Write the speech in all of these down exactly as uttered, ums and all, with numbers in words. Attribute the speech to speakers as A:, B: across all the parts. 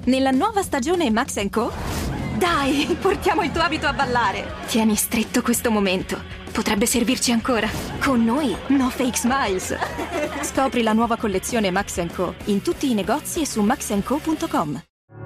A: Nella nuova stagione Max and Co? Dai, portiamo il tuo abito a ballare. Tieni stretto questo momento. Potrebbe servirci ancora. Con noi, no fake smiles. Scopri la nuova collezione Max and Co in tutti i negozi e su max and co punto com.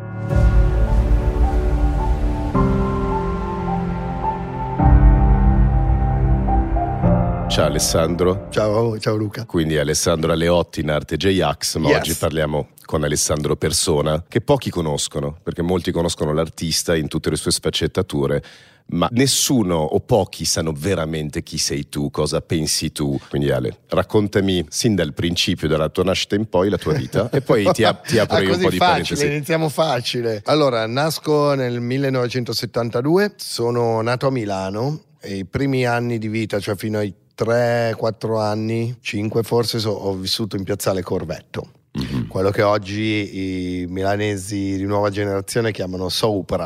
B: Ciao Alessandro.
C: Ciao, ciao Luca.
B: Quindi Alessandro Aleotti in arte J-Ax, ma
C: Yes.
B: oggi parliamo con Alessandro persona, che pochi conoscono, perché molti conoscono l'artista in tutte le sue sfaccettature, ma nessuno o pochi sanno veramente chi sei tu, cosa pensi tu. Quindi Ale, raccontami sin dal principio, dalla tua nascita in poi, la tua vita, e poi ti, ap- ti apro
C: ah,
B: io un po' di
C: facile,
B: parentesi.
C: Iniziamo facile. Allora, nasco nel millenovecentosettantadue, sono nato a Milano e i primi anni di vita, cioè fino ai tre quattro anni, cinque forse, so, ho vissuto in piazzale Corvetto. Mm-hmm. Quello che oggi i milanesi di nuova generazione chiamano Sopra.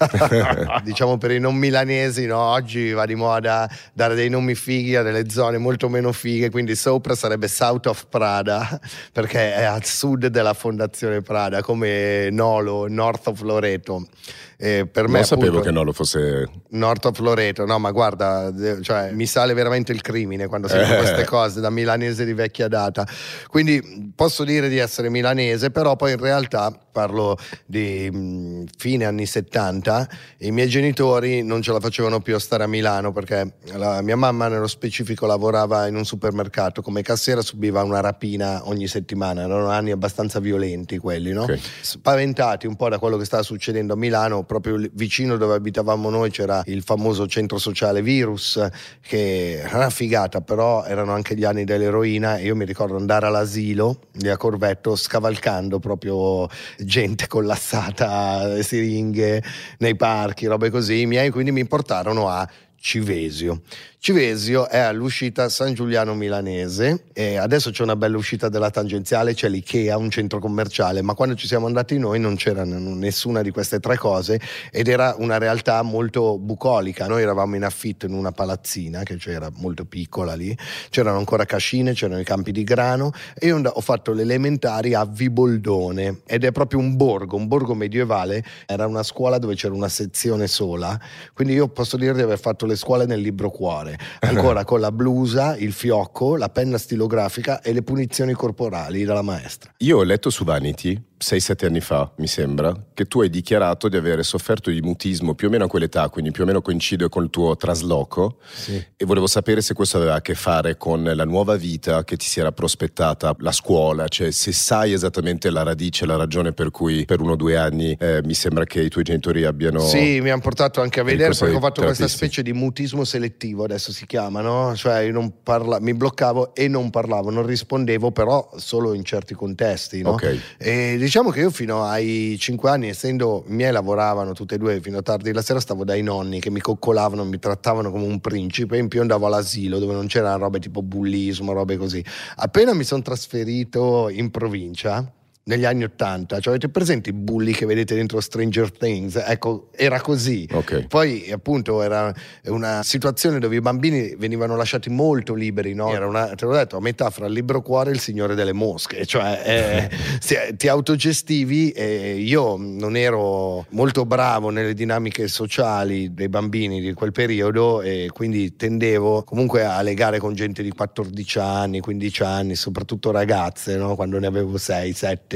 C: Diciamo per i non milanesi, no? Oggi va di moda dare dei nomi fighi a delle zone molto meno fighe, quindi Sopra sarebbe South of Prada, perché è a sud della fondazione Prada, come Nolo, North of Loreto. Eh, per
B: non
C: me,
B: sapevo
C: appunto,
B: che Nolo fosse
C: North of Loreto. No, ma guarda, cioè, mi sale veramente il crimine quando sento
B: eh.
C: queste cose da milanese di vecchia data. Quindi posso dire di essere milanese, però poi in realtà parlo di mh, fine anni settanta. I miei genitori non ce la facevano più a stare a Milano, perché la mia mamma nello specifico lavorava in un supermercato come cassiera, subiva una rapina ogni settimana. Erano anni abbastanza violenti quelli, no?
B: Okay.
C: Spaventati un po' da quello che stava succedendo a Milano, proprio vicino dove abitavamo noi c'era il famoso centro sociale Virus, che era una figata, però erano anche gli anni dell'eroina, e io mi ricordo andare all'asilo lì a Corvetto scavalcando proprio gente collassata, siringhe nei parchi, robe così. I miei quindi mi portarono a Civesio. Civesio è all'uscita San Giuliano Milanese, e adesso c'è una bella uscita della tangenziale, c'è l'Ikea, un centro commerciale, ma quando ci siamo andati noi non c'era n- nessuna di queste tre cose, ed era una realtà molto bucolica. Noi eravamo in affitto in una palazzina che c'era molto piccola lì, c'erano ancora cascine, c'erano i campi di grano, e io ho fatto le elementari a Viboldone, ed è proprio un borgo, un borgo medievale. Era una scuola dove c'era una sezione sola, quindi io posso dire di aver fatto le scuole nel libro cuore, ancora con la blusa, il fiocco, la penna stilografica e le punizioni corporali dalla maestra.
B: Io ho letto su Vanity sei sette anni fa, mi sembra, che tu hai dichiarato di avere sofferto di mutismo più o meno a quell'età, quindi più o meno coincide col tuo trasloco.
C: Sì.
B: E volevo sapere se questo aveva a che fare con la nuova vita che ti si era prospettata, la scuola, cioè se sai esattamente la radice, la ragione per cui per uno o due anni eh, mi sembra che i tuoi genitori abbiano...
C: Sì, mi hanno portato anche a vedere, perché ho fatto
B: terapisti.
C: questa specie di mutismo selettivo, adesso si chiama, no? Cioè io non parla, mi bloccavo e non parlavo, non rispondevo, però solo in certi contesti, no?
B: Ok.
C: E diciamo che io fino ai cinque anni, essendo i miei lavoravano tutti e due fino a tardi la sera, stavo dai nonni che mi coccolavano, mi trattavano come un principe, in più andavo all'asilo dove non c'erano robe tipo bullismo, robe così. Appena mi sono trasferito in provincia negli anni ottanta, cioè avete presente i bulli che vedete dentro Stranger Things? Ecco, era così.
B: Okay.
C: Poi appunto era una situazione dove i bambini venivano lasciati molto liberi, no? Era una, te l'ho detto, a metà fra il libro cuore e il Signore delle Mosche, cioè eh, si, ti autogestivi, e io non ero molto bravo nelle dinamiche sociali dei bambini di quel periodo, e quindi tendevo comunque a legare con gente di quattordici anni, quindici anni, soprattutto ragazze, no? Quando ne avevo sei sette.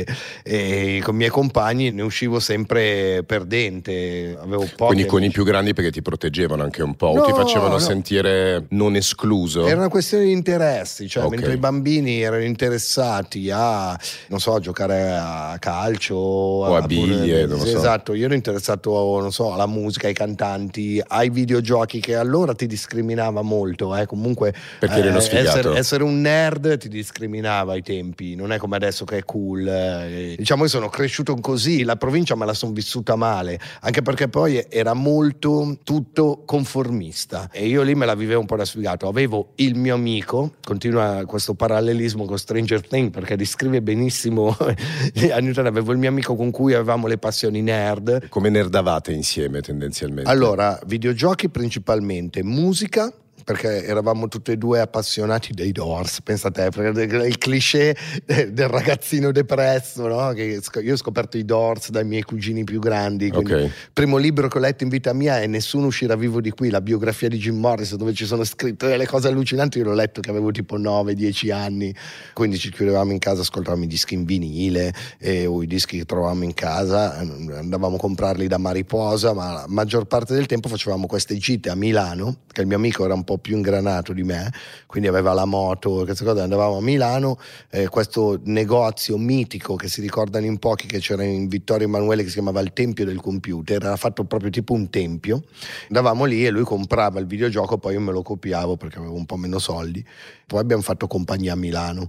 C: E con i miei compagni ne uscivo sempre perdente, avevo pochi
B: Quindi con
C: amici.
B: i più grandi perché ti proteggevano anche un po',
C: No,
B: o ti facevano
C: no.
B: sentire non escluso?
C: Era una questione di interessi, cioè
B: Okay.
C: mentre i bambini erano interessati a, non so, a giocare a calcio
B: O a biglie, non lo
C: sì,
B: so.
C: esatto, io ero interessato, non so, alla musica, ai cantanti, ai videogiochi, che allora ti discriminava molto, eh, comunque
B: Perché eri uno sfigato.
C: essere, essere un nerd ti discriminava ai tempi, non è come adesso che è cool. eh, Diciamo che sono cresciuto così, la provincia me la sono vissuta male, anche perché poi era molto tutto conformista, e io lì me la vivevo un po' da sfigato. Avevo il mio amico, continua questo parallelismo con Stranger Things perché descrive benissimo gli anni ottanta. Avevo il mio amico con cui avevamo le passioni nerd.
B: Come nerdavate insieme tendenzialmente?
C: Allora, videogiochi principalmente, musica perché eravamo tutti e due appassionati dei Doors, pensa te, il cliché del ragazzino depresso, no? Che io ho scoperto i Doors dai miei cugini più grandi, quindi
B: okay.
C: Il primo libro che ho letto in vita mia è Nessuno uscirà vivo di qui, la biografia di Jim Morrison, dove ci sono scritte delle cose allucinanti. Io l'ho letto che avevo tipo nove dieci anni, quindi ci chiudevamo in casa, ascoltavamo i dischi in vinile e, o i dischi che trovavamo in casa, andavamo a comprarli da Mariposa, ma la maggior parte del tempo facevamo queste gite a Milano, che il mio amico era un po' più ingranato di me, quindi aveva la moto, queste cose. Andavamo a Milano, eh, questo negozio mitico che si ricordano in pochi, che c'era in Vittorio Emanuele, che si chiamava il Tempio del Computer, era fatto proprio tipo un tempio. Andavamo lì e lui comprava il videogioco, poi io me lo copiavo perché avevo un po' meno soldi. Poi abbiamo fatto compagnia a Milano,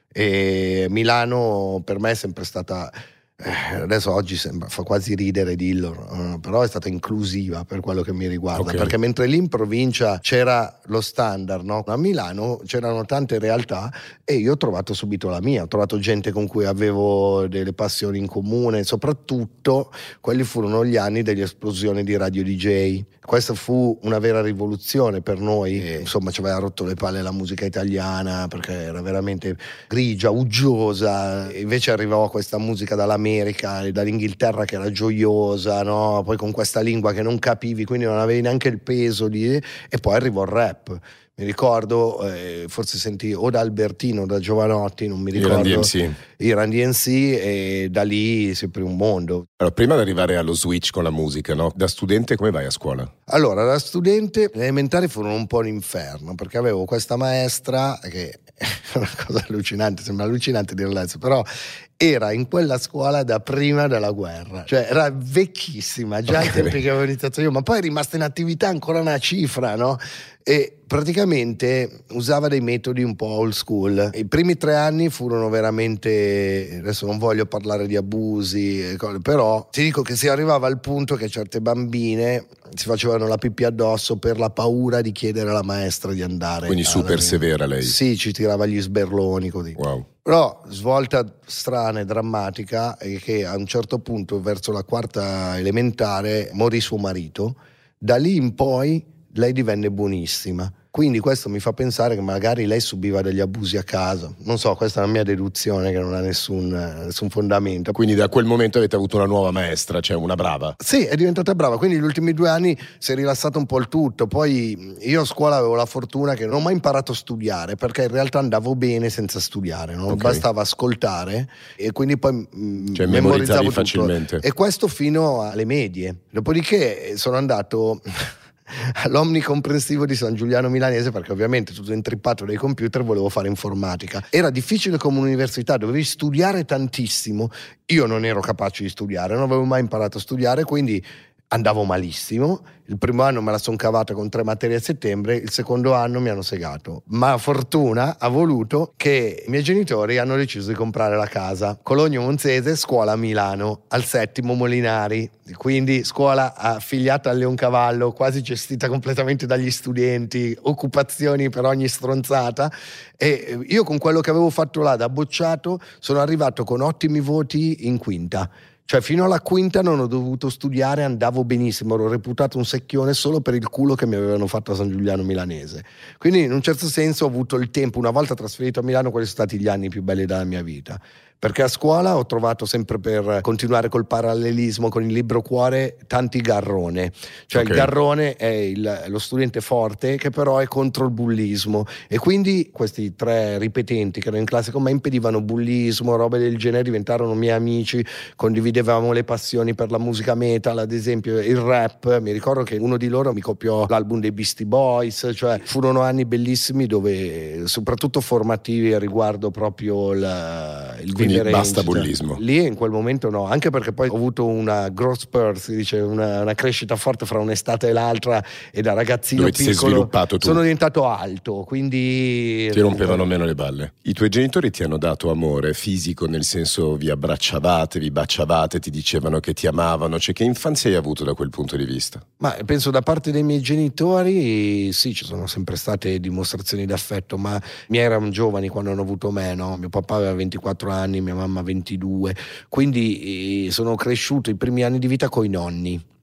C: e Milano per me è sempre stata, eh, adesso oggi sembra, fa quasi ridere dirlo, eh, però è stata inclusiva per quello che mi riguarda,
B: okay.
C: Perché mentre lì in provincia c'era lo standard, no? A Milano c'erano tante realtà e io ho trovato subito la mia, ho trovato gente con cui avevo delle passioni in comune, soprattutto quelli furono gli anni dell'esplosione di radio D J. Questa fu una vera rivoluzione per noi, e, insomma ci aveva rotto le palle la musica italiana perché era veramente grigia, uggiosa, e invece arrivava questa musica dall'America e dall'Inghilterra che era gioiosa, no? Poi con questa lingua che non capivi, quindi non avevi neanche il peso di... e poi arrivò il rap. Mi ricordo, eh, forse sentì o da Albertino o da Giovanotti, non mi ricordo,
B: i Run D M C,
C: i Run D M C, e da lì sempre un mondo.
B: Allora, prima di arrivare allo switch con la musica, no? Da studente come vai a scuola?
C: Allora, da studente le elementari furono un po' un inferno, perché avevo questa maestra che è una cosa allucinante, sembra allucinante dirlo adesso, però era in quella scuola da prima della guerra, cioè era vecchissima, già ai okay. tempi che avevo iniziato io, ma poi è rimasta in attività ancora una cifra, no? E praticamente usava dei metodi un po' old school. I primi tre anni furono veramente, adesso non voglio parlare di abusi, però ti dico che si arrivava al punto che certe bambine si facevano la pipì addosso per la paura di chiedere alla maestra di andare.
B: Quindi super severa lei?
C: Sì, ci tirava gli sberloni così.
B: Wow.
C: Però svolta strana e drammatica è che a un certo punto, verso la quarta elementare, morì suo marito. Da lì in poi lei divenne buonissima. Quindi questo mi fa pensare che magari lei subiva degli abusi a casa. Non so, questa è una mia deduzione che non ha nessun, nessun fondamento.
B: Quindi da quel momento avete avuto una nuova maestra, cioè una brava?
C: Sì, è diventata brava, quindi gli ultimi due anni si è rilassato un po' il tutto. Poi io a scuola avevo la fortuna che non ho mai imparato a studiare, perché in realtà andavo bene senza studiare, non okay. bastava ascoltare e quindi poi
B: cioè,
C: memorizzavo tutto.
B: Facilmente.
C: E questo fino alle medie. Dopodiché sono andato all'Omnicomprensivo di San Giuliano Milanese, perché ovviamente tutto intrippato dai computer, volevo fare informatica. Era difficile come un'università, dovevi studiare tantissimo. Io non ero capace di studiare, non avevo mai imparato a studiare, quindi andavo malissimo. Il primo anno me la son cavata con tre materie a settembre, il secondo anno mi hanno segato. Ma fortuna ha voluto che i miei genitori hanno deciso di comprare la casa. Cologno Monzese, scuola a Milano, al settimo Molinari, quindi scuola affiliata al Leoncavallo, quasi gestita completamente dagli studenti, occupazioni per ogni stronzata. E io con quello che avevo fatto là da bocciato sono arrivato con ottimi voti in quinta. Cioè fino alla quinta non ho dovuto studiare, andavo benissimo, ero reputato un secchione solo per il culo che mi avevano fatto a San Giuliano Milanese. Quindi in un certo senso ho avuto il tempo, una volta trasferito a Milano, quelli sono stati gli anni più belli della mia vita. Perché a scuola ho trovato, sempre per continuare col parallelismo con il libro cuore, tanti garrone. Cioè okay. il garrone è il, lo studente forte che però è contro il bullismo, e quindi questi tre ripetenti che erano in classe con me impedivano bullismo, robe del genere, diventarono miei amici, condividevamo le passioni per la musica metal, ad esempio il rap. Mi ricordo che uno di loro mi copiò l'album dei Beastie Boys, cioè furono anni bellissimi, dove soprattutto formativi riguardo proprio il, il
B: Quindi basta bullismo.
C: Lì in quel momento no, anche perché poi ho avuto una growth spurt, si dice, una, una crescita forte fra un'estate e l'altra, e da ragazzino
B: dove ti
C: piccolo
B: sei sviluppato tu.
C: Sono diventato alto, quindi
B: ti rompevano meno le balle. I tuoi genitori ti hanno dato amore fisico, nel senso vi abbracciavate, vi baciavate, ti dicevano che ti amavano, cioè che infanzia hai avuto da quel punto di vista? Ma penso da parte dei miei genitori sì, ci sono sempre state dimostrazioni d'affetto, ma mi erano giovani quando hanno avuto me, no? Mio papà aveva ventiquattro anni, mia mamma ventidue, quindi sono cresciuto i primi anni di vita coi nonni.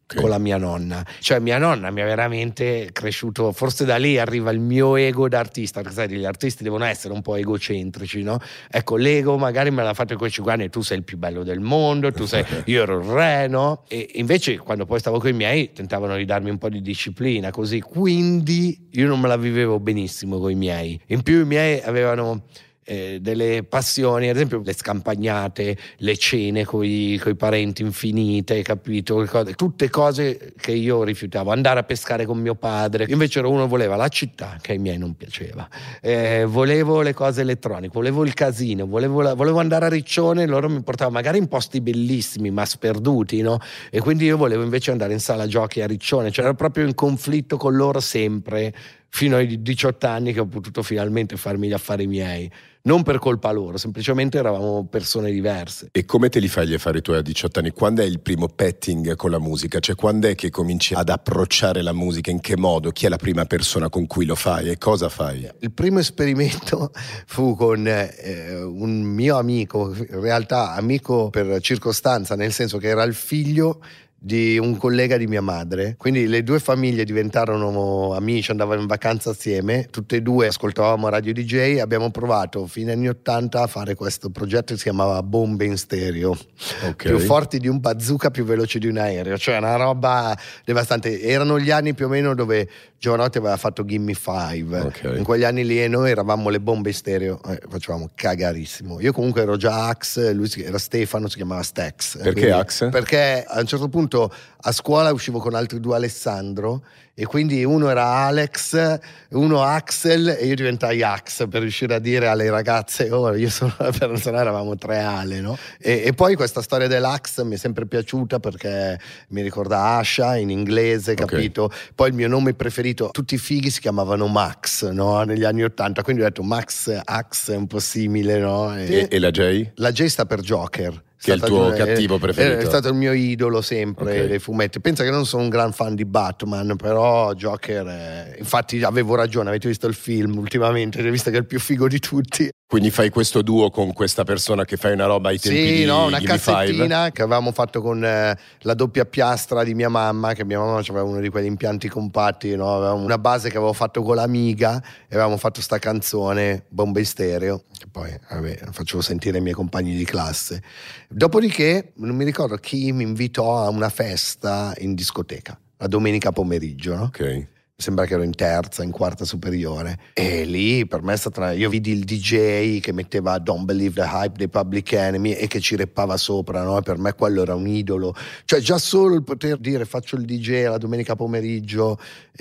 C: Okay. Con la mia nonna, cioè mia nonna mi ha veramente cresciuto, forse da lì arriva il mio ego da artista, perché sai, gli artisti devono essere un po' egocentrici, no? Ecco, l'ego magari me l'ha fatto in quei cinque anni, tu sei il più bello del mondo, tu sei, io ero il re, no? E invece quando poi stavo con i miei tentavano di darmi un po' di disciplina, così, quindi io non me la vivevo benissimo con i miei. In più i miei avevano Eh, delle passioni, ad esempio le scampagnate, le cene con i parenti infinite, capito? Tutte cose che io rifiutavo. Andare a pescare con mio padre, invece ero uno che voleva la città, che ai miei non piaceva, eh, volevo le cose elettroniche, volevo il casino, volevo, la, volevo andare a Riccione, loro mi portavano magari in posti bellissimi ma sperduti, no? E quindi io volevo invece andare in sala giochi a Riccione, cioè ero proprio in conflitto con loro sempre, fino ai diciotto anni che ho potuto finalmente farmi gli affari miei. Non per colpa loro, semplicemente eravamo persone diverse.
B: E come te li fai gli affari tuoi a diciotto anni? Quando è il primo petting con la musica? Cioè quando è che cominci ad approcciare la musica? In che modo? Chi è la prima persona con cui lo fai e cosa fai?
C: Il primo esperimento fu con eh, un mio amico, in realtà amico per circostanza, nel senso che era il figlio di un collega di mia madre, quindi le due famiglie diventarono amici, andavamo in vacanza assieme, tutte e due ascoltavamo Radio D J. Abbiamo provato fine anni ottanta a fare questo progetto che si chiamava Bombe in stereo, okay. Più forti di un bazooka, più veloci di un aereo, cioè una roba devastante. Erano gli anni più o meno dove Giovanotti aveva fatto Gimme Five, okay. In quegli anni lì e noi eravamo le bombe in stereo, eh, facevamo cagarissimo. Io comunque ero già Axe, lui era Stefano, si chiamava Stax.
B: Perché
C: quindi,
B: Axe?
C: Perché a un certo punto a scuola uscivo con altri due Alessandro e quindi uno era Alex, uno Axel e io diventai Ax per riuscire a dire alle ragazze oh io sono, per se no eravamo tre Ale, no? E, e poi questa storia dell'Ax mi è sempre piaciuta perché mi ricorda Asha in inglese, capito? Okay. Poi il mio nome preferito, tutti i fighi si chiamavano Max, no? Negli anni ottanta, quindi ho detto Max, Ax è un po' simile, no? E,
B: e, e la J?
C: La J sta per Joker.
B: Che è il tuo cattivo preferito?
C: È stato il mio idolo sempre, okay. Dei fumetti. Pensa che non sono un gran fan di Batman, però Joker è... infatti avevo ragione, avete visto il film ultimamente, avete visto che è il più figo di tutti.
B: Quindi fai questo duo con questa persona che fai una roba ai tempi
C: sì,
B: di
C: no, una
B: Gimme
C: cassettina
B: Five?
C: Che avevamo fatto con eh, la doppia piastra di mia mamma, che mia mamma aveva uno di quegli impianti compatti, no? Avevamo una base che avevo fatto con l'Amiga e avevamo fatto sta canzone Bombe in stereo, che poi vabbè, facevo sentire ai miei compagni di classe. Dopodiché non mi ricordo chi mi invitò a una festa in discoteca la domenica pomeriggio, no?
B: Ok.
C: Sembra che ero in terza, in quarta superiore, e lì per me è stata, io vidi il D J che metteva Don't Believe the Hype dei Public Enemy e che ci reppava sopra, no? E per me quello era un idolo, cioè già solo il poter dire faccio il D J la domenica pomeriggio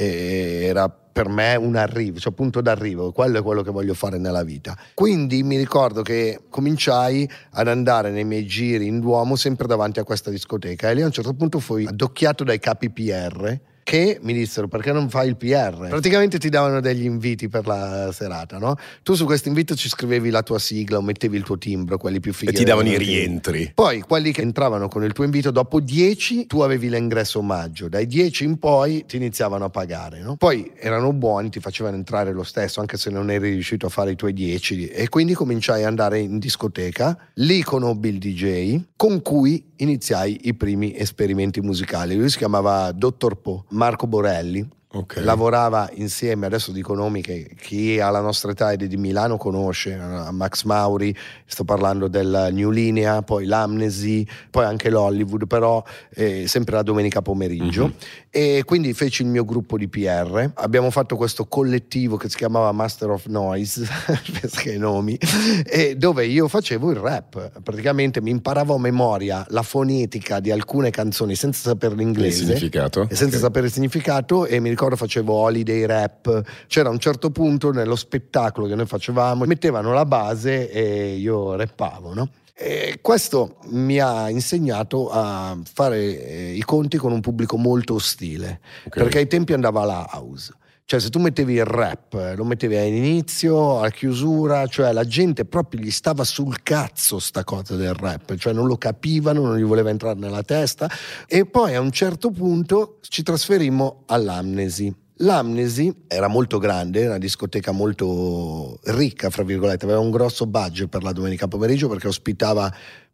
C: eh, era per me un arrivo, cioè punto d'arrivo, quello è quello che voglio fare nella vita. Quindi mi ricordo che cominciai ad andare nei miei giri in Duomo sempre davanti a questa discoteca e lì a un certo punto fui addocchiato dai capi P R che mi dissero perché non fai il P R? Praticamente ti davano degli inviti per la serata, no? Tu su questo invito ci scrivevi la tua sigla o mettevi il tuo timbro, quelli più fighi.
B: E ti davano i rientri.
C: Poi quelli che entravano con il tuo invito, dopo dieci tu avevi l'ingresso omaggio, dai dieci in poi ti iniziavano a pagare, no? Poi erano buoni, ti facevano entrare lo stesso anche se non eri riuscito a fare i tuoi dieci e quindi cominciai ad andare in discoteca, lì conobbi il D J con cui iniziai i primi esperimenti musicali. Lui si chiamava Dottor Po, Marco Borelli. Okay. Lavorava insieme, adesso dico nomi che chi ha la nostra età ed è di Milano conosce, Max Mauri, sto parlando del New Linea, poi l'Amnesy, poi anche l'Hollywood, però eh, sempre la domenica pomeriggio. Mm-hmm. E quindi feci il mio gruppo di P R, abbiamo fatto questo collettivo che si chiamava Master of Noise, che nomi, e dove io facevo il rap, praticamente mi imparavo a memoria la fonetica di alcune canzoni senza sapere l'inglese,
B: il significato.
C: E senza okay. sapere il significato, e mi ricordo facevo holiday rap, c'era un certo punto nello spettacolo che noi facevamo, mettevano la base e io rappavo, no? E questo mi ha insegnato a fare eh, i conti con un pubblico molto ostile, okay. Perché ai tempi andava la house. Cioè se tu mettevi il rap, lo mettevi all'inizio, a chiusura, cioè la gente proprio gli stava sul cazzo sta cosa del rap, cioè non lo capivano, non gli voleva entrare nella testa. E poi a un certo punto ci trasferimmo all'Amnesy. L'Amnesy era molto grande, una discoteca molto ricca, fra virgolette, aveva un grosso budget per la domenica pomeriggio perché ospitava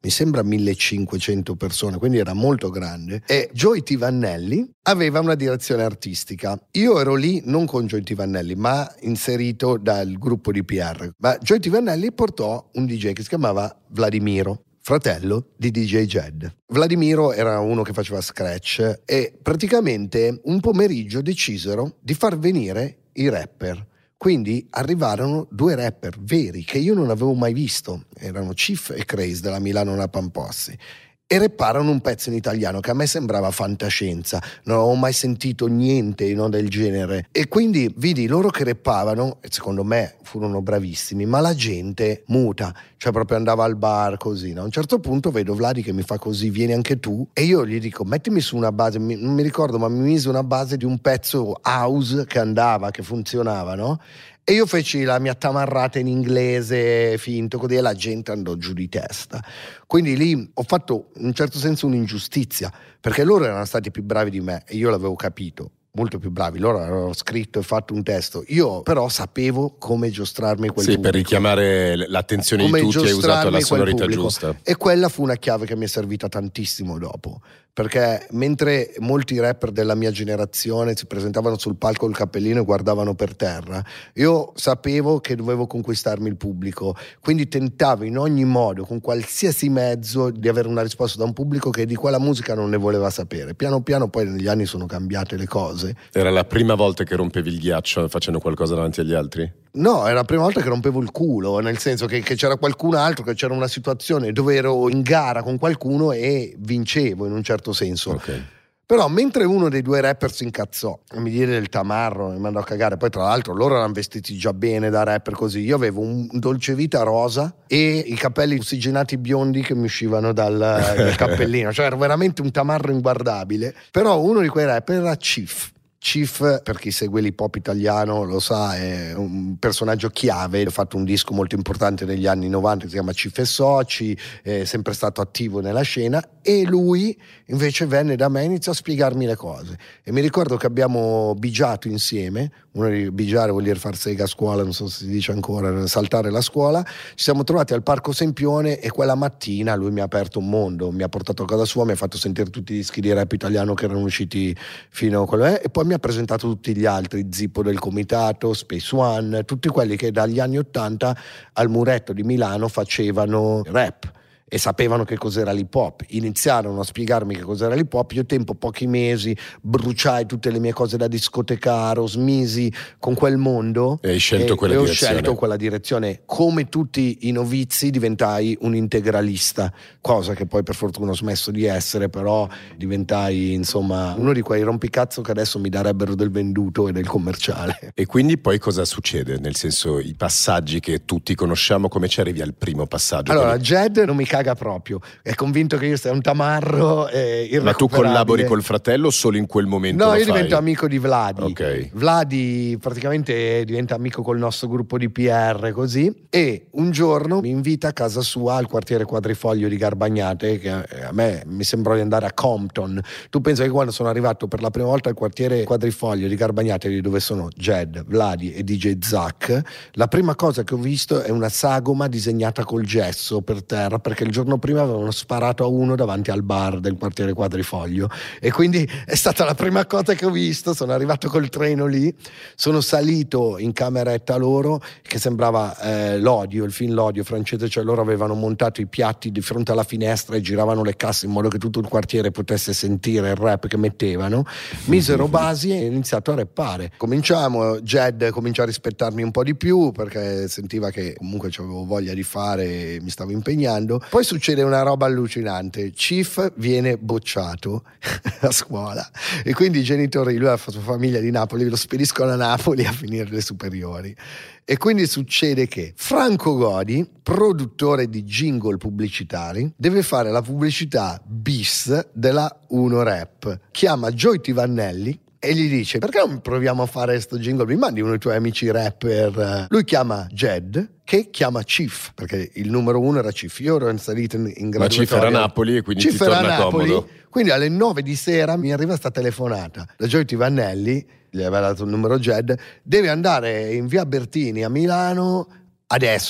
C: mi sembra millecinquecento persone, quindi era molto grande, e Joey T. Vannelli aveva una direzione artistica. Io ero lì non con Joey T. Vannelli, ma inserito dal gruppo di P R. Ma Joey T. Vannelli portò un D J che si chiamava Vladimiro, fratello di D J Jed. Vladimiro era uno che faceva scratch e praticamente un pomeriggio decisero di far venire i rapper. Quindi arrivarono due rapper veri che io non avevo mai visto, erano Chief e Craze della Milano Napalm Posse, e rapparono un pezzo in italiano che a me sembrava fantascienza, non avevo mai sentito niente, no, del genere, e quindi vidi loro che rappavano e secondo me furono bravissimi, ma la gente muta, cioè proprio andava al bar così, no? A un certo punto vedo Vladi che mi fa così, vieni anche tu, e io gli dico mettimi su una base, non mi ricordo ma mi mise una base di un pezzo house che andava, che funzionava, no? E io feci la mia tamarrata in inglese finto così e la gente andò giù di testa. Quindi lì ho fatto in un certo senso un'ingiustizia, perché loro erano stati più bravi di me e io l'avevo capito, molto più bravi, loro avevano scritto e fatto un testo, io però sapevo come giostrarmi quel
B: sì,
C: pubblico.
B: Per richiamare l'attenzione
C: come
B: di tutti hai usato la sonorità
C: pubblico.
B: giusta.
C: E quella fu una chiave che mi è servita tantissimo dopo, perché mentre molti rapper della mia generazione si presentavano sul palco col cappellino e guardavano per terra, io sapevo che dovevo conquistarmi il pubblico, quindi tentavo in ogni modo, con qualsiasi mezzo, di avere una risposta da un pubblico che di quella musica non ne voleva sapere. Piano piano poi negli anni sono cambiate le cose.
B: Era la prima volta che rompevi il ghiaccio facendo qualcosa davanti agli altri?
C: No, era la prima volta che rompevo il culo, nel senso che, che c'era qualcun altro, che c'era una situazione dove ero in gara con qualcuno e vincevo in un certo senso.
B: Okay.
C: Però mentre uno dei due rapper si incazzò e mi diede del tamarro, mi mandò a cagare, poi tra l'altro loro erano vestiti già bene da rapper così, io avevo un dolce vita rosa e i capelli ossigenati biondi che mi uscivano dal, dal cappellino, cioè era veramente un tamarro inguardabile. Però uno di quei rapper era Chief. Chief, per chi segue l'hip hop italiano lo sa, è un personaggio chiave, ha fatto un disco molto importante negli anni novanta che si chiama Chief e Soci, è sempre stato attivo nella scena, e lui invece venne da me e iniziò a spiegarmi le cose. E mi ricordo che abbiamo bigiato insieme, uno di bigiare vuol dire far sega a scuola, non so se si dice ancora, saltare la scuola, ci siamo trovati al Parco Sempione e quella mattina lui mi ha aperto un mondo, mi ha portato a casa sua, mi ha fatto sentire tutti i dischi di rap italiano che erano usciti fino a quello, eh, e poi mi ha presentato tutti gli altri, Zippo del Comitato, Space One, tutti quelli che dagli anni ottanta al Muretto di Milano facevano rap e sapevano che cos'era l'hip hop. Iniziarono a spiegarmi che cos'era l'hip hop, io tempo pochi mesi bruciai tutte le mie cose da discotecaro, smisi con quel mondo
B: e hai scelto
C: e,
B: quella
C: e ho
B: direzione.
C: scelto quella direzione. Come tutti i novizi diventai un integralista, cosa che poi per fortuna ho smesso di essere, però diventai insomma uno di quei rompicazzo che adesso mi darebbero del venduto e del commerciale.
B: E quindi poi cosa succede? Nel senso, i passaggi che tutti conosciamo, come ci arrivi al primo passaggio?
C: Allora,
B: Quindi...
C: Jed non mi caga proprio, è convinto che io sia un tamarro eh, irrecuperabile.
B: Ma tu collabori col fratello o solo in quel momento?
C: No,
B: lo
C: io
B: fai?
C: divento amico di Vladi.
B: Ok.
C: Vladi praticamente diventa amico col nostro gruppo di P R così, e un giorno mi invita a casa sua al quartiere Quadrifoglio di Garbagnate, che a me mi sembrò di andare a Compton. Tu pensa che quando sono arrivato per la prima volta al quartiere Quadrifoglio di Garbagnate, dove sono Jed, Vladi e D J Zack, la prima cosa che ho visto è una sagoma disegnata col gesso per terra, perché il giorno prima avevano sparato a uno davanti al bar del quartiere Quadrifoglio, e quindi è stata la prima cosa che ho visto. Sono arrivato col treno lì, sono salito in cameretta loro, che sembrava eh, l'odio, il film L'Odio francese, cioè loro avevano montato i piatti di fronte alla finestra e giravano le casse in modo che tutto il quartiere potesse sentire il rap che mettevano, misero basi e ho iniziato a rappare. Cominciamo, Jed comincia a rispettarmi un po' di più perché sentiva che comunque avevo voglia di fare e mi stavo impegnando. Poi succede una roba allucinante, Chief viene bocciato a scuola e quindi i genitori, lui ha fatto famiglia di Napoli, lo spediscono a Napoli a finire le superiori, e quindi succede che Franco Godi, produttore di jingle pubblicitari, deve fare la pubblicità bis della Uno Rap, chiama Joey T. Vannelli e gli dice: perché non proviamo a fare sto jingle, mi mandi uno dei tuoi amici rapper? Lui chiama Jed, che chiama Chief, perché il numero uno era Chief, io ero inserito in, in graduatoria.
B: Ma Chief era Napoli e quindi
C: Chief
B: ti torna
C: Napoli,
B: comodo.
C: Quindi alle nove di sera mi arriva sta telefonata da Joey T. Vannelli, gli aveva dato il numero Jed, deve andare in via Bertini a Milano adesso,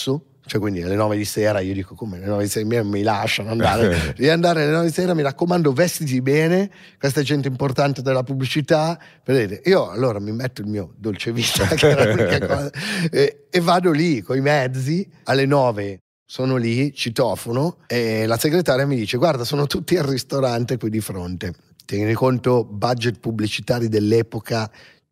C: cioè quindi alle nove di sera io dico come alle nove di sera mi lasciano andare devi andare alle nove di sera, mi raccomando vestiti bene, questa è gente importante della pubblicità, vedete. Io allora mi metto il mio Dolce Vita che era l'unica cosa, e, e vado lì coi mezzi alle nove. Sono lì, citofono, e la segretaria mi dice guarda sono tutti al ristorante qui di fronte. Tieni conto budget pubblicitari dell'epoca,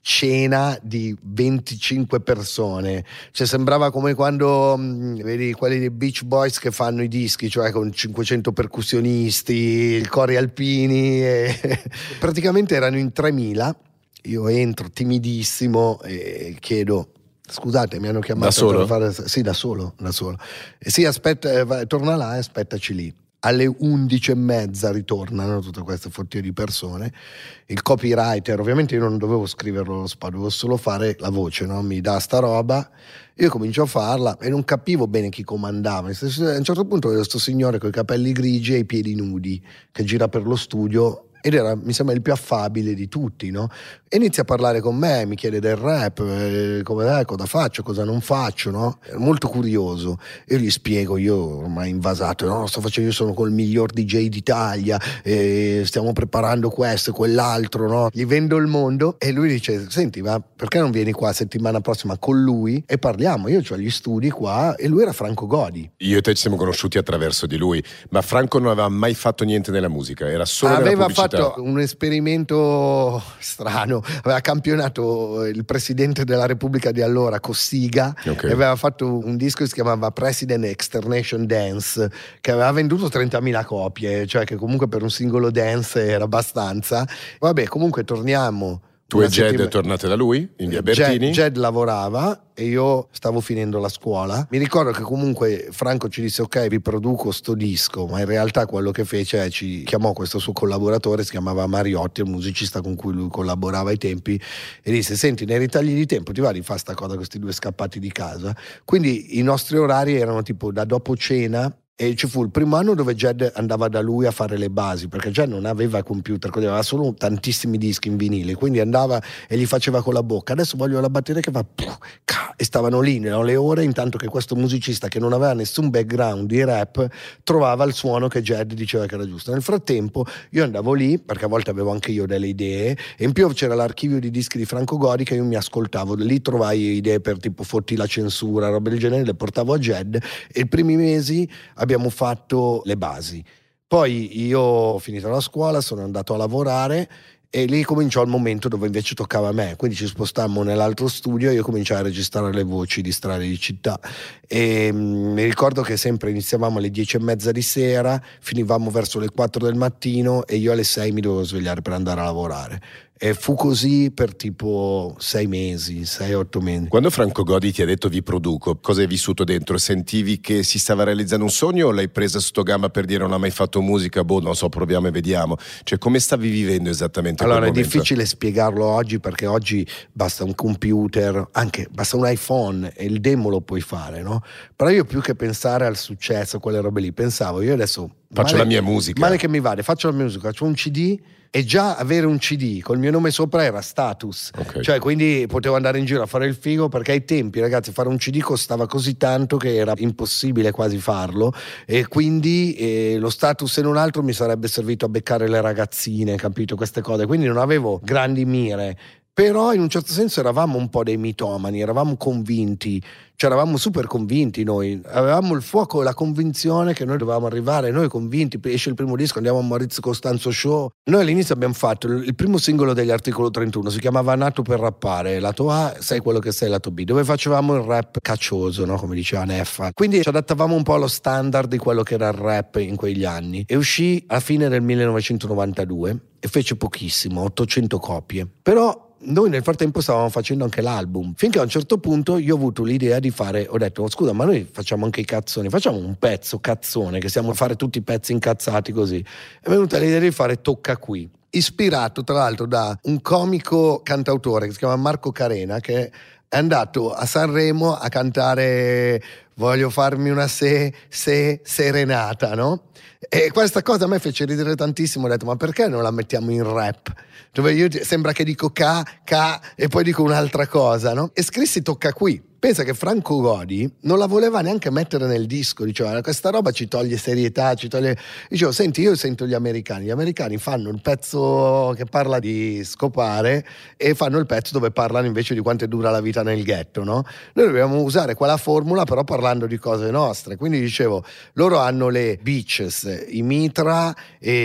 C: cena di venticinque persone, cioè sembrava come quando mh, vedi quelli dei Beach Boys che fanno i dischi, cioè con cinquecento percussionisti, i cori alpini e praticamente erano in tremila. Io entro timidissimo e chiedo scusate mi hanno chiamato
B: da solo?
C: Per fare sì da solo da solo e sì aspetta eh, vai, torna là e aspettaci lì. Alle undici e mezza ritornano tutte queste fottie di persone. Il copywriter, ovviamente io non dovevo scriverlo lo spot, dovevo solo fare la voce, no? Mi dà sta roba, io comincio a farla e non capivo bene chi comandava. A un certo punto vedo questo signore con i capelli grigi e i piedi nudi che gira per lo studio ed era, mi sembra, il più affabile di tutti, no? E inizia a parlare con me, mi chiede del rap, eh, come eh, cosa faccio, cosa non faccio, no? Ero molto curioso. Io gli spiego, io ormai invasato, no, sto facendo, io sono col miglior D J d'Italia, eh, stiamo preparando questo e quell'altro, no? Gli vendo il mondo e lui dice, senti, ma perché non vieni qua settimana prossima con lui e parliamo? Io ho gli studi qua e lui era Franco Godi.
B: Io e te ci siamo conosciuti attraverso di lui, ma Franco non aveva mai fatto niente nella musica, era solo
C: aveva
B: nella pubblicità.
C: Fatto un esperimento strano, aveva campionato il presidente della Repubblica di allora Cossiga, okay. E aveva fatto un disco che si chiamava President Externation Dance che aveva venduto trentamila copie, cioè che comunque per un singolo dance era abbastanza. Vabbè, comunque torniamo.
B: Tu e Jed settima... tornate da lui in via Bertini?
C: Jed, Jed lavorava e io stavo finendo la scuola. Mi ricordo che comunque Franco ci disse ok vi produco sto disco, ma in realtà quello che fece è ci chiamò questo suo collaboratore, si chiamava Mariotti, un musicista con cui lui collaborava ai tempi, e disse senti nei ritagli di tempo ti va di fare sta cosa con questi due scappati di casa. Quindi i nostri orari erano tipo da dopo cena. E ci fu il primo anno dove Jed andava da lui a fare le basi, perché Jed non aveva computer, aveva solo tantissimi dischi in vinile, quindi andava e gli faceva con la bocca adesso voglio la batteria che fa puh, ca, e stavano lì nelle ore intanto che questo musicista che non aveva nessun background di rap trovava il suono che Jed diceva che era giusto. Nel frattempo io andavo lì perché a volte avevo anche io delle idee e in più c'era l'archivio di dischi di Franco Godi che io mi ascoltavo, lì trovai idee per tipo fotti la censura, robe del genere, le portavo a Jed e i primi mesi abbiamo fatto le basi. Poi io ho finito la scuola, sono andato a lavorare e lì cominciò il momento dove invece toccava a me, quindi ci spostammo nell'altro studio e io cominciai a registrare le voci di strade di città e mh, mi ricordo che sempre iniziavamo alle dieci e mezza di sera, finivamo verso le quattro del mattino e io alle sei mi dovevo svegliare per andare a lavorare. E fu così per tipo sei mesi, sei, otto mesi.
B: Quando Franco Godi ti ha detto vi produco, cosa hai vissuto dentro? Sentivi che si stava realizzando un sogno o l'hai presa sotto gamba per dire non ha mai fatto musica, boh, non so, proviamo e vediamo? Cioè, come stavi vivendo esattamente
C: allora,
B: quel
C: momento? Allora, è difficile spiegarlo oggi perché oggi basta un computer, anche basta un iPhone e il demo lo puoi fare, no? Però io più che pensare al successo, quelle robe lì, pensavo, io adesso...
B: Faccio
C: male,
B: la mia musica.
C: Male che mi vada, faccio la mia musica, faccio un C D... E già avere un C D col mio nome sopra era status, okay. Cioè quindi potevo andare in giro a fare il figo perché ai tempi ragazzi fare un C D costava così tanto che era impossibile quasi farlo e quindi eh, lo status se non altro mi sarebbe servito a beccare le ragazzine, capito, queste cose, quindi non avevo grandi mire. Però in un certo senso eravamo un po' dei mitomani, eravamo convinti, cioè eravamo super convinti noi, avevamo il fuoco e la convinzione che noi dovevamo arrivare, noi convinti, esce il primo disco, andiamo a Maurizio Costanzo Show. Noi all'inizio abbiamo fatto il primo singolo degli Articolo trentuno, si chiamava Nato per rappare, lato A, sei quello che sei, lato B, dove facevamo il rap caccioso, no? Come diceva Neffa. Quindi ci adattavamo un po' allo standard di quello che era il rap in quegli anni e uscì a fine del millenovecentonovantadue e fece pochissimo, ottocento copie. Però noi nel frattempo stavamo facendo anche l'album, finché a un certo punto io ho avuto l'idea di fare, ho detto scusa ma noi facciamo anche i cazzoni, facciamo un pezzo cazzone che stiamo a fare tutti i pezzi incazzati così. È venuta l'idea di fare Tocca Qui, ispirato tra l'altro da un comico cantautore che si chiama Marco Carena, che è andato a Sanremo a cantare voglio farmi una se, se serenata, no? E questa cosa a me fece ridere tantissimo, ho detto ma perché non la mettiamo in rap? Dove io sembra che dico ca, ca e poi dico un'altra cosa, no? E scrissi Tocca Qui. Pensa che Franco Godi non la voleva neanche mettere nel disco, diceva questa roba ci toglie serietà, ci toglie... Dicevo, senti, io sento gli americani, gli americani fanno il pezzo che parla di scopare e fanno il pezzo dove parlano invece di quanto è dura la vita nel ghetto, no? Noi dobbiamo usare quella formula però parlando di cose nostre, quindi dicevo, loro hanno le Beaches, i Mitra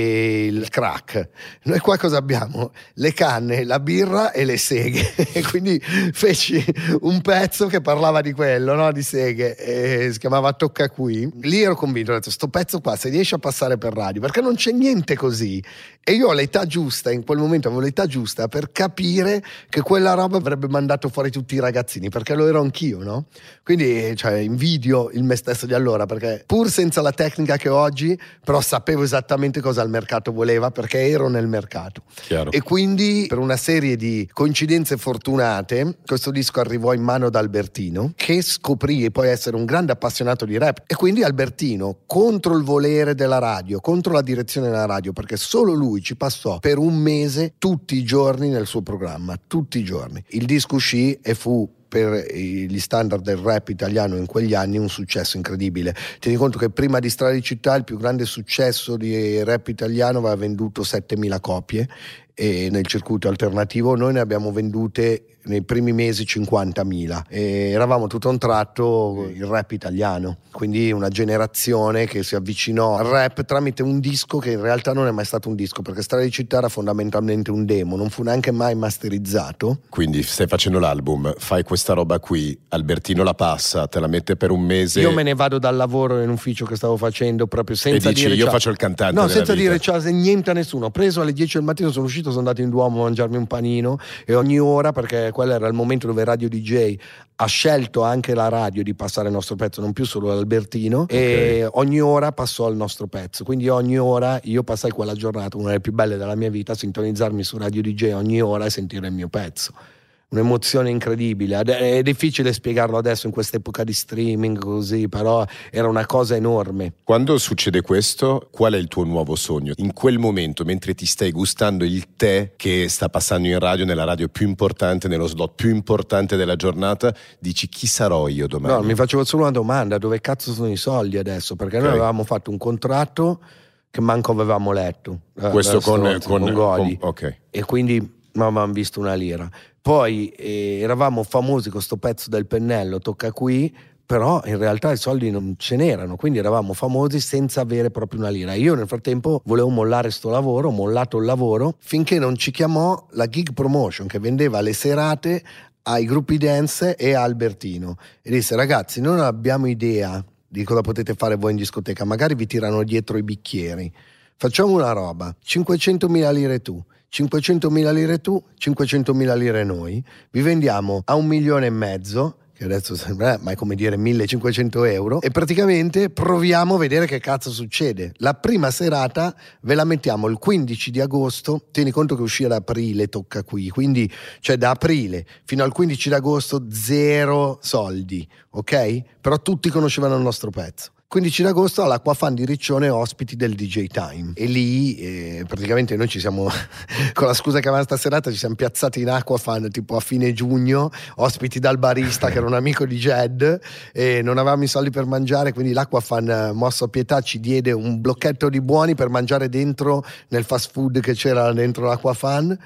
C: e il crack, noi qua cosa abbiamo? Le canne, la birra e le seghe e quindi feci un pezzo che parlava di quello, no? Di seghe, e si chiamava Tocca Qui. Lì ero convinto, ho detto sto pezzo qua se riesce a passare per radio, perché non c'è niente così, e io ho l'età giusta, in quel momento avevo l'età giusta per capire che quella roba avrebbe mandato fuori tutti i ragazzini, perché lo ero anch'io, no? Quindi cioè, invidio il me stesso di allora, perché pur senza la tecnica che ho oggi, però sapevo esattamente cosa il mercato voleva, perché ero nel mercato.
B: Chiaro.
C: E quindi per una serie di coincidenze fortunate questo disco arrivò in mano da Albertino, che scoprì poi essere un grande appassionato di rap, e quindi Albertino, contro il volere della radio, contro la direzione della radio, perché solo lui ci passò per un mese tutti i giorni nel suo programma, tutti i giorni. Il disco uscì e fu per gli standard del rap italiano in quegli anni un successo incredibile. Tieni conto che prima di Strada di Città il più grande successo di rap italiano aveva venduto settemila copie, e nel circuito alternativo noi ne abbiamo vendute nei primi mesi cinquantamila, e eravamo tutto a un tratto il rap italiano, quindi una generazione che si avvicinò al rap tramite un disco che in realtà non è mai stato un disco, perché Strada di Città era fondamentalmente un demo, non fu neanche mai masterizzato.
B: Quindi stai facendo l'album, fai questa roba qui, Albertino la passa, te la mette per un mese,
C: io me ne vado dal lavoro in ufficio che stavo facendo proprio senza
B: e dici,
C: dire
B: io
C: ciao.
B: faccio il cantante
C: no
B: della
C: senza
B: vita.
C: dire ciao, niente a nessuno. Ho preso alle dieci del mattino, sono uscito, sono andato in Duomo a mangiarmi un panino, e ogni ora, perché quello era il momento dove Radio D J ha scelto anche la radio di passare il nostro pezzo, non più solo l'Albertino, okay. E ogni ora passò il nostro pezzo, quindi ogni ora io passai quella giornata, una delle più belle della mia vita, a sintonizzarmi su Radio D J ogni ora e sentire il mio pezzo. Un'emozione incredibile, è difficile spiegarlo adesso in quest'epoca di streaming così, però era una cosa enorme.
B: Quando succede questo, qual è il tuo nuovo sogno? In quel momento, mentre ti stai gustando il tè che sta passando in radio, nella radio più importante, nello slot più importante della giornata, dici chi sarò io domani?
C: No, mi facevo solo una domanda, dove cazzo sono i soldi adesso? Perché okay. Noi avevamo fatto un contratto che manco avevamo letto.
B: Questo con, con,
C: con Godi,
B: con, okay.
C: E quindi non avevamo visto una lira. Poi eh, eravamo famosi con sto pezzo del pennello, Tocca Qui, però in realtà i soldi non ce n'erano, quindi eravamo famosi senza avere proprio una lira. Io nel frattempo volevo mollare sto lavoro, ho mollato il lavoro, finché non ci chiamò la Gig Promotion, che vendeva le serate ai gruppi dance e a Albertino, e disse: ragazzi, non abbiamo idea di cosa potete fare voi in discoteca, magari vi tirano dietro i bicchieri, facciamo una roba, cinquecentomila lire tu, cinquecentomila lire tu, cinquecentomila lire noi, vi vendiamo a un milione e mezzo, che adesso sembra, eh, ma è come dire millecinquecento euro, e praticamente proviamo a vedere che cazzo succede. La prima serata ve la mettiamo il quindici di agosto, tieni conto che uscì ad aprile Tocca Qui, quindi cioè da aprile fino al quindici di agosto zero soldi, ok? Però tutti conoscevano il nostro pezzo. quindici di agosto all'Acquafan di Riccione, ospiti del D J Time, e lì eh, praticamente noi ci siamo con la scusa che avevamo sta serata ci siamo piazzati in Acquafan tipo a fine giugno, ospiti dal barista che era un amico di Jed, e non avevamo i soldi per mangiare, quindi l'Acquafan, mosso a pietà, ci diede un blocchetto di buoni per mangiare dentro nel fast food che c'era dentro l'Acquafan,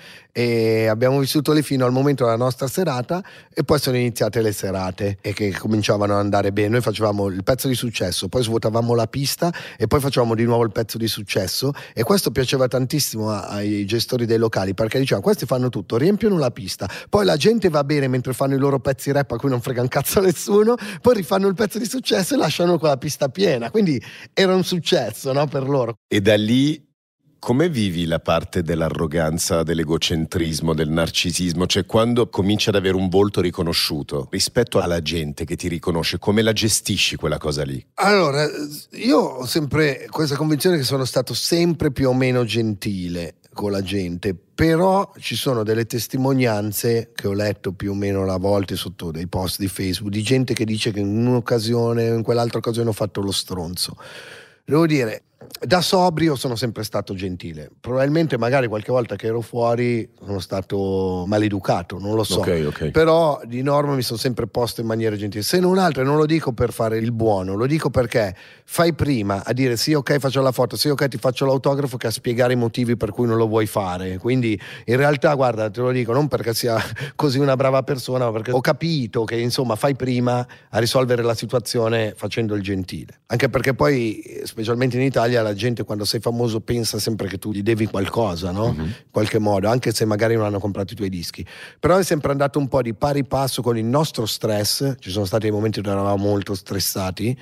C: e abbiamo vissuto lì fino al momento della nostra serata, e poi sono iniziate le serate e che cominciavano ad andare bene. Noi facevamo il pezzo di successo, poi svuotavamo la pista e poi facevamo di nuovo il pezzo di successo, e questo piaceva tantissimo ai gestori dei locali, perché dicevano: questi fanno tutto, riempiono la pista, poi la gente va bene mentre fanno i loro pezzi rap a cui non frega un cazzo a nessuno, poi rifanno il pezzo di successo e lasciano quella pista piena, quindi era un successo, no, per loro.
B: E da lì come vivi la parte dell'arroganza, dell'egocentrismo, del narcisismo? Cioè, quando cominci ad avere un volto riconosciuto rispetto alla gente che ti riconosce, come la gestisci quella cosa lì?
C: Allora, io ho sempre questa convinzione che sono stato sempre più o meno gentile con la gente, però ci sono delle testimonianze che ho letto più o meno a volte sotto dei post di Facebook di gente che dice che in un'occasione o in quell'altra occasione ho fatto lo stronzo. Devo dire, Da sobrio sono sempre stato gentile, probabilmente magari qualche volta che ero fuori sono stato maleducato, non lo so,
B: okay, okay.
C: Però di norma mi sono sempre posto in maniera gentile, se non altro, non lo dico per fare il buono, lo dico perché fai prima a dire sì ok faccio la foto, sì ok ti faccio l'autografo, che a spiegare i motivi per cui non lo vuoi fare. Quindi in realtà guarda, te lo dico non perché sia così una brava persona, ma perché ho capito che insomma fai prima a risolvere la situazione facendo il gentile, anche perché poi specialmente in Italia la gente quando sei famoso pensa sempre che tu gli devi qualcosa, no? Mm-hmm. In qualche modo, anche se magari non hanno comprato i tuoi dischi. Però è sempre andato un po' di pari passo con il nostro stress, ci sono stati dei momenti dove eravamo molto stressati,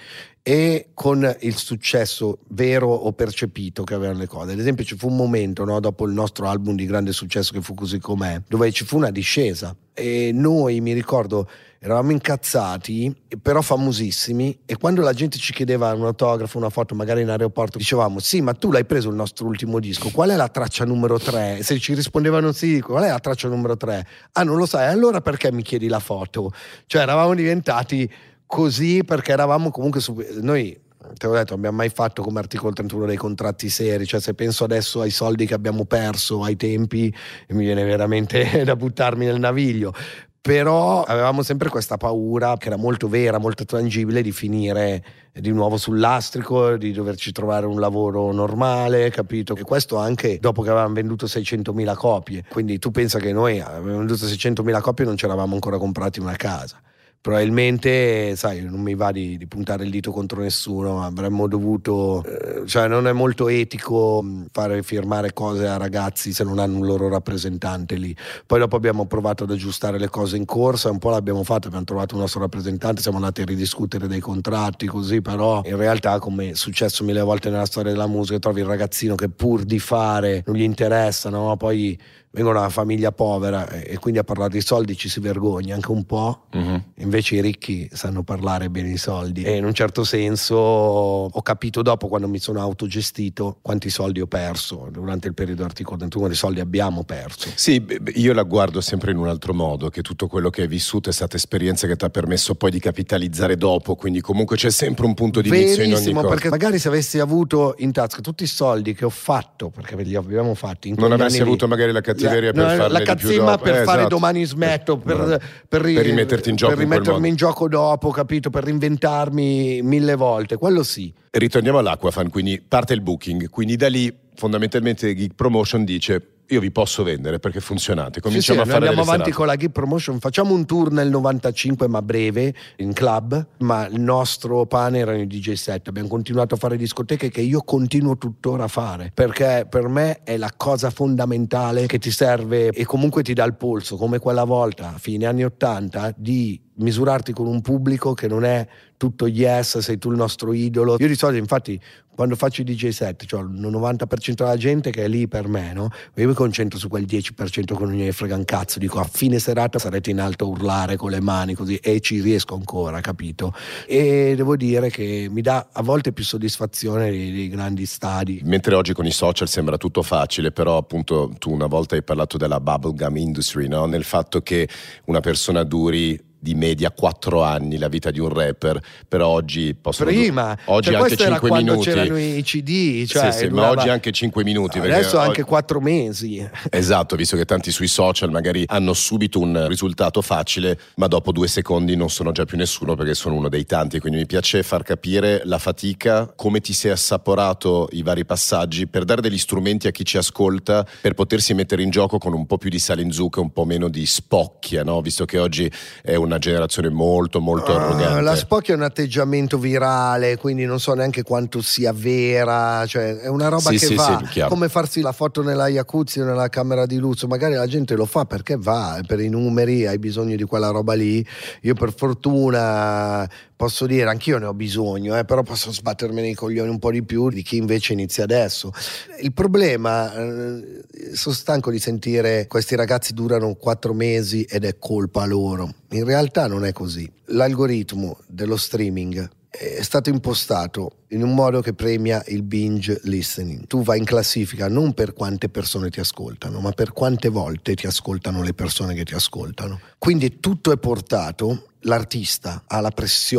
C: e con il successo vero o percepito che avevano le cose. Ad esempio ci fu un momento, no, dopo il nostro album di grande successo che fu Così Com'è, dove ci fu una discesa e noi, mi ricordo, eravamo incazzati però famosissimi, e quando la gente ci chiedeva un autografo, una foto magari in aeroporto, dicevamo sì ma tu l'hai preso il nostro ultimo disco, qual è la traccia numero tre? Se ci rispondevano sì, qual è la traccia numero tre? Ah non lo sai, allora perché mi chiedi la foto? Cioè eravamo diventati così perché eravamo comunque su... noi te l'ho detto, abbiamo mai fatto come articolo trentuno dei contratti seri, cioè se penso adesso ai soldi che abbiamo perso ai tempi mi viene veramente da buttarmi nel naviglio. Però avevamo sempre questa paura, che era molto vera, molto tangibile, di finire di nuovo sul lastrico, di doverci trovare un lavoro normale, capito? E questo anche dopo che avevamo venduto seicentomila copie. Quindi tu pensa che noi avevamo venduto seicentomila copie e non ci eravamo ancora comprati una casa. Probabilmente, sai, non mi va di, di puntare il dito contro nessuno, avremmo dovuto, eh, cioè non è molto etico fare firmare cose a ragazzi se non hanno un loro rappresentante lì. Poi dopo abbiamo provato ad aggiustare le cose in corsa, un po' l'abbiamo fatto, abbiamo trovato un nostro rappresentante, siamo andati a ridiscutere dei contratti così, però in realtà, come è successo mille volte nella storia della musica, trovi il ragazzino che pur di fare non gli interessa, no? Poi vengono da una famiglia povera e quindi a parlare di soldi ci si vergogna anche un po'. Mm-hmm. Invece i ricchi sanno parlare bene di soldi, e in un certo senso ho capito dopo, quando mi sono autogestito, quanti soldi ho perso durante il periodo articolo trentuno, quanti soldi abbiamo perso.
B: Sì, io la guardo sempre in un altro modo, che tutto quello che hai vissuto è stata esperienza che ti ha permesso poi di capitalizzare dopo, quindi comunque c'è sempre un punto di inizio in ogni cosa.
C: Perché magari se avessi avuto in tasca tutti i soldi che ho fatto, perché li abbiamo fatti in
B: non avessi avuto lì, magari la cattiveria
C: la,
B: per
C: no,
B: farle
C: la
B: di più
C: cazzimma
B: dopo.
C: per
B: eh,
C: fare
B: esatto.
C: domani smetto, per,
B: per,
C: per,
B: per rimetterti in gioco,
C: per rimettermi
B: in,
C: in gioco dopo, capito, per reinventarmi mille volte, quello sì.
B: Ritorniamo all'Aquafan, quindi parte il booking, quindi da lì fondamentalmente Geek Promotion dice io vi posso vendere perché funzionate, cominciamo
C: sì, sì,
B: a fare
C: andiamo
B: delle
C: avanti
B: serate.
C: con la Geek Promotion, facciamo un tour nel novantacinque ma breve in club, ma il nostro pane erano i D J set. Abbiamo continuato a fare discoteche, che io continuo tuttora a fare, perché per me è la cosa fondamentale che ti serve e comunque ti dà il polso, come quella volta a fine anni ottanta, di misurarti con un pubblico che non è tutto yes, sei tu il nostro idolo. Io di solito infatti quando faccio i D J set, cioè il novanta per cento della gente che è lì per me, no? Io mi concentro su quel dieci per cento che non gliene frega un cazzo, dico a fine serata sarete in alto a urlare con le mani così, e ci riesco ancora, capito? E devo dire che mi dà a volte più soddisfazione dei, dei grandi stadi.
B: Mentre oggi con i social sembra tutto facile, però appunto tu una volta hai parlato della bubblegum industry, no? Nel fatto che una persona duri di media quattro anni la vita di un rapper, però oggi possono
C: prima
B: oggi
C: cioè
B: anche cinque minuti,
C: quando c'erano i C D, cioè
B: sì, sì,
C: durava...
B: ma oggi anche cinque minuti,
C: adesso
B: perché
C: anche quattro mesi.
B: Esatto, visto che tanti sui social magari hanno subito un risultato facile, ma dopo due secondi non sono già più nessuno perché sono uno dei tanti. Quindi mi piace far capire la fatica, come ti sei assaporato i vari passaggi per dare degli strumenti a chi ci ascolta per potersi mettere in gioco con un po' più di sale in zucca, un po' meno di spocchia, no? Visto che oggi è un una generazione molto molto arrogante.
C: Uh, la spocchia è un atteggiamento virale, quindi non so neanche quanto sia vera, cioè è una roba
B: sì,
C: che
B: sì,
C: va,
B: sì,
C: come farsi la foto nella jacuzzi o nella camera di lusso, magari la gente lo fa perché va, per i numeri, hai bisogno di quella roba lì. Io per fortuna posso dire, anch'io ne ho bisogno, eh, però posso sbattermi nei coglioni un po' di più di chi invece inizia adesso. Il problema, eh, sono stanco di sentire questi ragazzi durano quattro mesi ed è colpa loro. In realtà non è così. L'algoritmo dello streaming è stato impostato in un modo che premia il binge listening. Tu vai in classifica non per quante persone ti ascoltano, ma per quante volte ti ascoltano le persone che ti ascoltano. Quindi tutto è portato, l'artista ha la pressione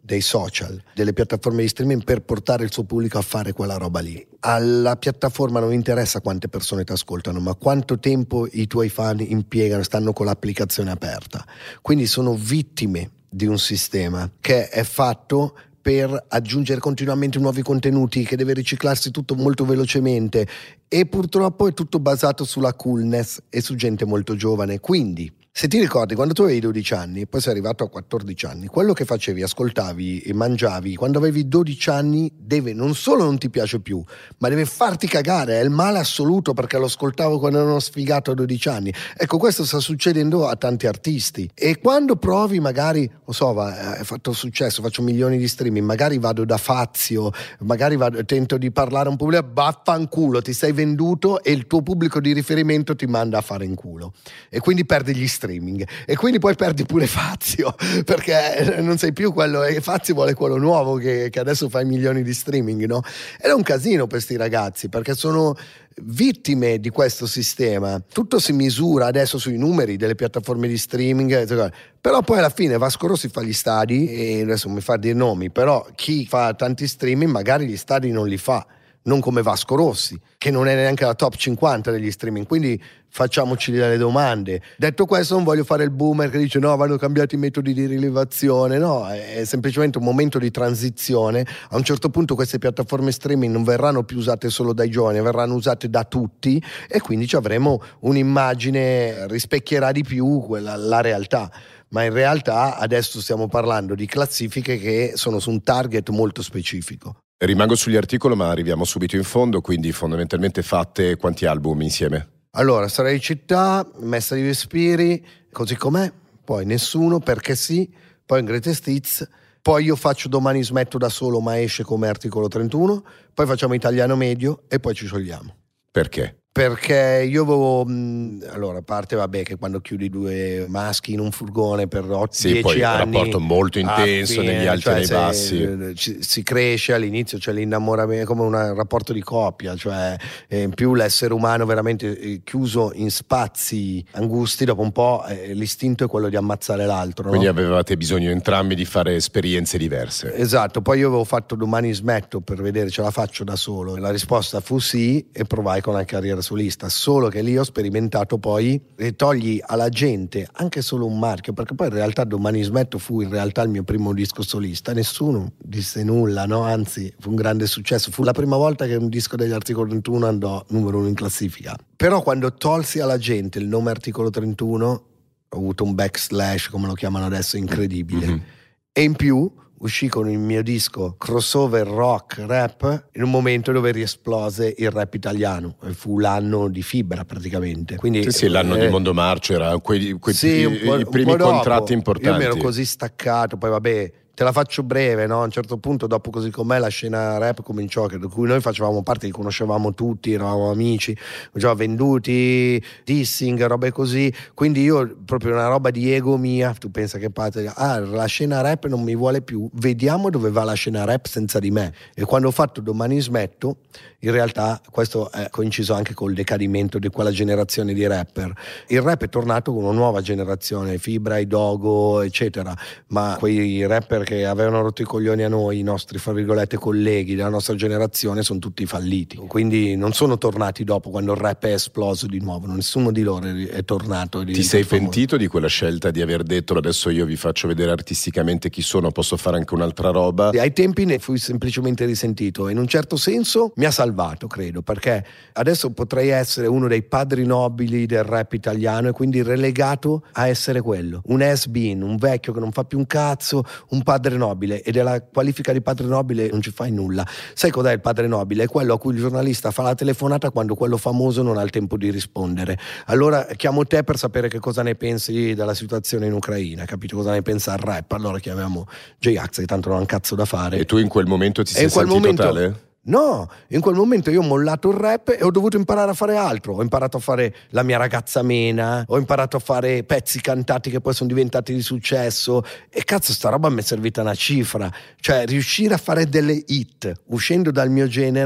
C: dei social, delle piattaforme di streaming per portare il suo pubblico a fare quella roba lì. Alla piattaforma non interessa quante persone ti ascoltano, ma quanto tempo i tuoi fan impiegano, stanno con l'applicazione aperta. Quindi sono vittime di un sistema che è fatto per aggiungere continuamente nuovi contenuti, che deve riciclarsi tutto molto velocemente, e purtroppo è tutto basato sulla coolness e su gente molto giovane. Quindi se ti ricordi, quando tu avevi dodici anni, poi sei arrivato a quattordici anni, quello che facevi, ascoltavi e mangiavi quando avevi dodici anni deve non solo non ti piace più, ma deve farti cagare, è il male assoluto, perché lo ascoltavo quando ero uno sfigato a dodici anni. Ecco, questo sta succedendo a tanti artisti, e quando provi magari, non so, hai fatto successo, faccio milioni di streaming, magari vado da Fazio, magari vado, tento di parlare a un pubblico, vaffanculo, ti sei venduto e il tuo pubblico di riferimento ti manda a fare in culo, e quindi perdi gli streaming. E quindi poi perdi pure Fazio, perché non sei più quello, e Fazio vuole quello nuovo che, che adesso fa i milioni di streaming, no? Ed è un casino per sti ragazzi, perché sono vittime di questo sistema. Tutto si misura adesso sui numeri delle piattaforme di streaming, però poi alla fine Vasco Rossi fa gli stadi, e adesso non mi fa dire nomi, però chi fa tanti streaming magari gli stadi non li fa, non come Vasco Rossi, che non è neanche la top cinquanta degli streaming. Quindi facciamoci delle domande. Detto questo, non voglio fare il boomer che dice no, vanno cambiati i metodi di rilevazione. No, è semplicemente un momento di transizione. A un certo punto queste piattaforme streaming non verranno più usate solo dai giovani, verranno usate da tutti, e quindi ci avremo un'immagine, rispecchierà di più quella, la realtà. Ma in realtà adesso stiamo parlando di classifiche che sono su un target molto specifico.
B: Rimango sugli articoli, ma arriviamo subito in fondo. Quindi fondamentalmente fate quanti album insieme?
C: Allora, Storia di città, Messa di respiri, Così com'è, poi Nessuno, Perché sì, poi Greatest Hits, poi io faccio Domani smetto da solo, ma esce come Articolo trentuno, poi facciamo Italiano medio e poi ci sciogliamo.
B: Perché?
C: Perché io avevo, mh, allora, a parte vabbè che quando chiudi due maschi in un furgone per otto
B: sì,
C: dieci
B: poi
C: anni,
B: un rapporto molto intenso,
C: fine,
B: negli alti
C: cioè
B: e nei
C: se,
B: bassi,
C: ci, si cresce, all'inizio c'è l'innamoramento, come un rapporto di coppia, cioè eh, in più l'essere umano veramente eh, chiuso in spazi angusti, dopo un po' eh, l'istinto è quello di ammazzare l'altro,
B: quindi
C: no?
B: avevate bisogno entrambi di fare esperienze diverse.
C: Esatto. Poi io avevo fatto Domani smetto per vedere ce la faccio da solo, la risposta fu sì, e provai con la carriera solista. Solo che lì ho sperimentato poi, e togli alla gente anche solo un marchio, perché poi in realtà Domani smetto fu in realtà il mio primo disco solista, nessuno disse nulla, no? Anzi fu un grande successo, fu la prima volta che un disco degli Articolo trentuno andò numero uno in classifica. Però quando tolsi alla gente il nome Articolo trentuno ho avuto un backslash, come lo chiamano adesso, incredibile. Mm-hmm. E in più uscì con il mio disco crossover rock rap in un momento dove riesplose il rap italiano, e fu l'anno di Fibra praticamente. Quindi
B: sì, sì, l'anno
C: eh,
B: di Mondo Marcio era quei, quei
C: sì,
B: i,
C: un po',
B: i primi
C: un po'
B: contratti
C: dopo.
B: importanti.
C: Io mi ero così staccato, poi vabbè, te la faccio breve, no? A un certo punto, dopo Così com'è, la scena rap cominciò, che di cui noi facevamo parte, li conoscevamo tutti, eravamo amici, già venduti, dissing, robe così. Quindi io, proprio una roba di ego mia, tu pensa che parte, ah, la scena rap non mi vuole più, vediamo dove va la scena rap senza di me. E quando ho fatto Domani smetto, in realtà questo è coinciso anche col decadimento di quella generazione di rapper. Il rap è tornato con una nuova generazione, Fibra, i Dogo, eccetera, ma quei rapper che avevano rotto i coglioni a noi, i nostri, fra virgolette, colleghi della nostra generazione, sono tutti falliti. Quindi non sono tornati dopo, quando il rap è esploso di nuovo, nessuno di loro è tornato.
B: Ti sei pentito di quella scelta di aver detto adesso io vi faccio vedere artisticamente chi sono, posso fare anche un'altra roba?
C: Ai tempi ne fui semplicemente risentito, e in un certo senso mi ha salvato, credo, perché adesso potrei essere uno dei padri nobili del rap italiano, e quindi relegato a essere quello, un has-been, un vecchio che non fa più un cazzo, un padre nobile. E della qualifica di padre nobile non ci fai nulla. Sai cos'è il padre nobile? È quello a cui il giornalista fa la telefonata quando quello famoso non ha il tempo di rispondere. Allora chiamo te per sapere che cosa ne pensi della situazione in Ucraina, capito? Cosa ne pensa il rap? Allora chiamiamo J-Ax, che tanto non ha un cazzo da fare.
B: E tu in quel momento ti sei sentito
C: momento...
B: tale?
C: No, in quel momento io ho mollato il rap e ho dovuto imparare a fare altro. Ho imparato a fare La mia ragazza Mena, ho imparato a fare pezzi cantati che poi sono diventati di successo, e cazzo sta roba mi è servita una cifra. Cioè riuscire a fare delle hit uscendo dal mio genere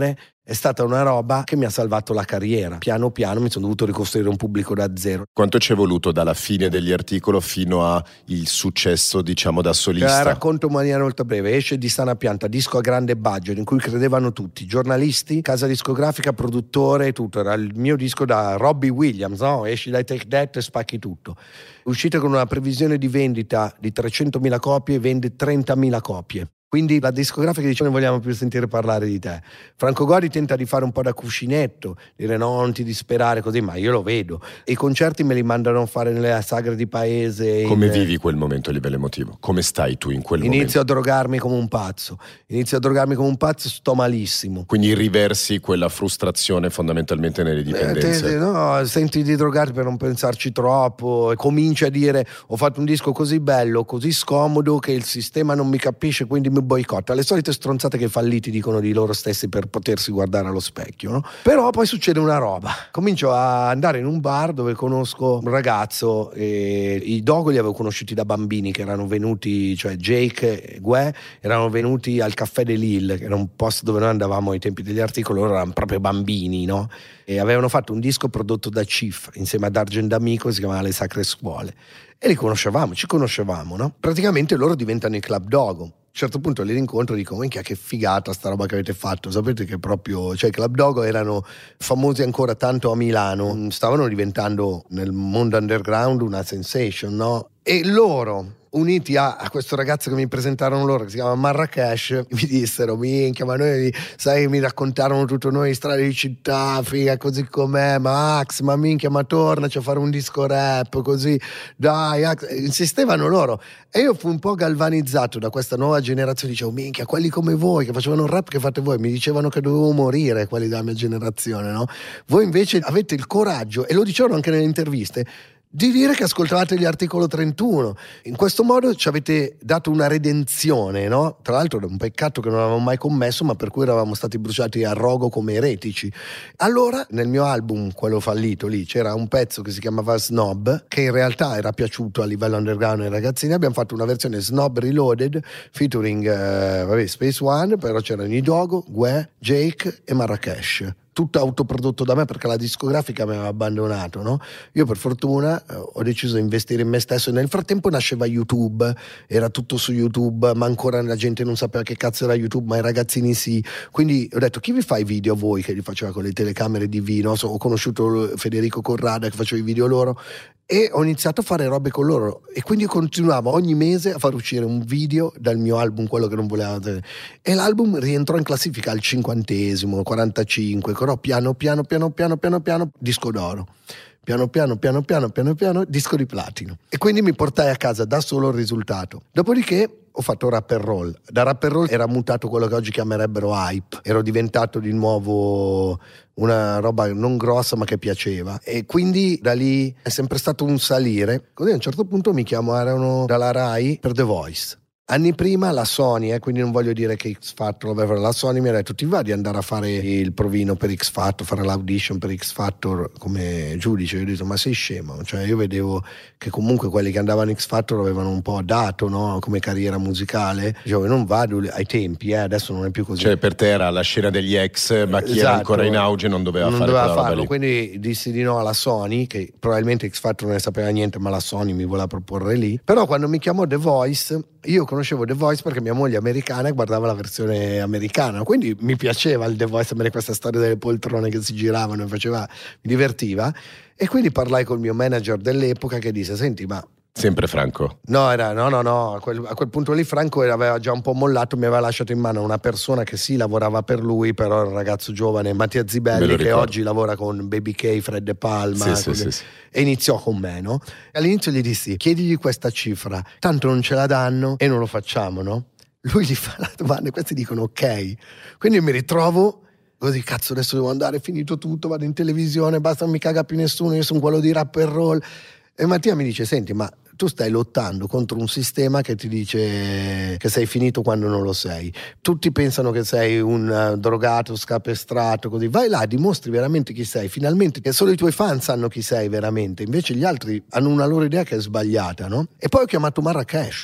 C: È stata una roba che mi ha salvato la carriera. Piano piano mi sono dovuto ricostruire un pubblico da zero.
B: Quanto ci è voluto dalla fine degli articoli fino a il successo, diciamo, da solista?
C: Eh, racconto in maniera molto breve. Esce Di Sana Pianta, disco a grande budget in cui credevano tutti, giornalisti, casa discografica, produttore, tutto. Era il mio disco da Robbie Williams, no? Esci dai Take That e spacchi tutto. Uscite con una previsione di vendita di trecentomila copie e vende trentamila copie. Quindi la discografica dice: non vogliamo più sentire parlare di te. Franco Gori tenta di fare un po' da cuscinetto, dire no, non ti disperare così, ma io lo vedo. E i concerti me li mandano a fare nelle sagre di paese.
B: Come
C: in...
B: vivi quel momento a livello emotivo? Come stai tu in quel
C: Inizio
B: momento?
C: Inizio a drogarmi come un pazzo. Inizio a drogarmi come un pazzo, sto malissimo.
B: Quindi riversi quella frustrazione fondamentalmente nelle dipendenze?
C: Eh, te, no, senti di drogarti per non pensarci troppo. E cominci a dire: ho fatto un disco così bello, così scomodo che il sistema non mi capisce, quindi mi boicotta. Le solite stronzate che i falliti dicono di loro stessi per potersi guardare allo specchio, no? Però poi succede una roba. Comincio a andare in un bar dove conosco un ragazzo, e i Dogo li avevo conosciuti da bambini, che erano venuti, cioè Jake e Gue erano venuti al Caffè de Lille, che era un posto dove noi andavamo ai tempi degli articoli. Loro erano proprio bambini, no? E avevano fatto un disco prodotto da Chief insieme ad Argent D'Amico, si chiamava Le Sacre Scuole, e li conoscevamo, ci conoscevamo, no? Praticamente loro diventano i Club Dogo. A un certo punto li rincontro e dico: minchia, che figata sta roba che avete fatto. Sapete che proprio, cioè, i Club Dogo erano famosi ancora tanto a Milano, stavano diventando nel mondo underground una sensation, no? E loro, uniti a, a questo ragazzo che mi presentarono loro, che si chiama Marrakesh, mi dissero: minchia, ma noi, sai, mi raccontarono tutto noi, strade di città, figa così com'è, Max, ma minchia, ma tornaci a fare un disco rap, così, dai, insistevano loro. E io fui un po' galvanizzato da questa nuova generazione, dicevo: minchia, quelli come voi, che facevano il rap che fate voi, mi dicevano che dovevo morire, quelli della mia generazione, no? Voi invece avete il coraggio, e lo dicevano anche nelle interviste, di dire che ascoltavate gli Articolo trentuno. In questo modo ci avete dato una redenzione, no? Tra l'altro è un peccato che non avevamo mai commesso, ma per cui eravamo stati bruciati a rogo come eretici. Allora, nel mio album, quello fallito lì, c'era un pezzo che si chiamava Snob, che in realtà era piaciuto a livello underground ai ragazzini. Abbiamo fatto una versione Snob Reloaded featuring eh, vabbè, Space One, però c'erano i Dogo, Gue, Jake e Marrakesh. Tutto autoprodotto da me, perché la discografica mi aveva abbandonato, no? Io per fortuna eh, ho deciso di investire in me stesso, e nel frattempo nasceva YouTube, era tutto su YouTube, ma ancora la gente non sapeva che cazzo era YouTube, ma i ragazzini sì. Quindi ho detto: chi vi fa i video a voi? Che li faceva con le telecamere D V, no? So, ho conosciuto Federico Corrada che faceva i video loro, e ho iniziato a fare robe con loro, e quindi continuavo ogni mese a far uscire un video dal mio album, quello che non voleva vedere. E l'album rientrò in classifica al cinquantesimo, quarantacinque, però piano piano piano piano piano piano disco d'oro, piano piano piano piano piano piano disco di platino, e quindi mi portai a casa da solo il risultato. Dopodiché ho fatto rap and roll. Da rap and roll era mutato quello che oggi chiamerebbero hype, ero diventato di nuovo una roba non grossa ma che piaceva, e quindi da lì è sempre stato un salire. Così a un certo punto mi chiamarono dalla Rai per The Voice. Anni prima la Sony, eh, quindi non voglio dire che X Factor, la Sony mi ha detto: ti va di andare a fare il provino per X Factor, fare l'audition per X Factor come giudice? Io ho detto: ma sei scemo? Cioè, io vedevo che comunque quelli che andavano in X Factor avevano un po' dato, no? Come carriera musicale. Dicevo: non vado ai tempi, eh, adesso non è più così.
B: Cioè, per te era la scena degli ex, ma chi
C: esatto,
B: era ancora in auge non doveva
C: non
B: fare
C: doveva
B: quella
C: farlo,
B: roba lì.
C: Quindi dissi di no alla Sony, che probabilmente X Factor non ne sapeva niente, ma la Sony mi voleva proporre lì. Però quando mi chiamò The Voice, io conoscevo The Voice perché mia moglie è americana e guardava la versione americana, quindi mi piaceva il The Voice, questa storia delle poltrone che si giravano, mi faceva, mi divertiva, e quindi parlai col mio manager dell'epoca, che disse: senti, ma
B: sempre Franco?
C: No, era, no, no, no. A quel, a quel punto lì Franco aveva già un po' mollato, mi aveva lasciato in mano una persona che sì lavorava per lui, però era un ragazzo giovane, Mattia Zibelli, che oggi lavora con Baby K, Fred De Palma,
B: sì, sì,
C: le...
B: sì.
C: E iniziò con me, no? All'inizio gli dissi: chiedigli questa cifra, tanto non ce la danno e non lo facciamo, no? Lui gli fa la domanda e questi dicono ok. Quindi mi ritrovo così: cazzo, adesso devo andare, è finito tutto, vado in televisione, basta, non mi caga più nessuno, io sono quello di rap and roll. E Mattia mi dice: senti, ma tu stai lottando contro un sistema che ti dice che sei finito quando non lo sei. Tutti pensano che sei un uh, drogato, scapestrato, così. Vai là, dimostri veramente chi sei. Finalmente, che solo i tuoi fan sanno chi sei veramente. Invece gli altri hanno una loro idea che è sbagliata, no? E poi ho chiamato Marrakesh.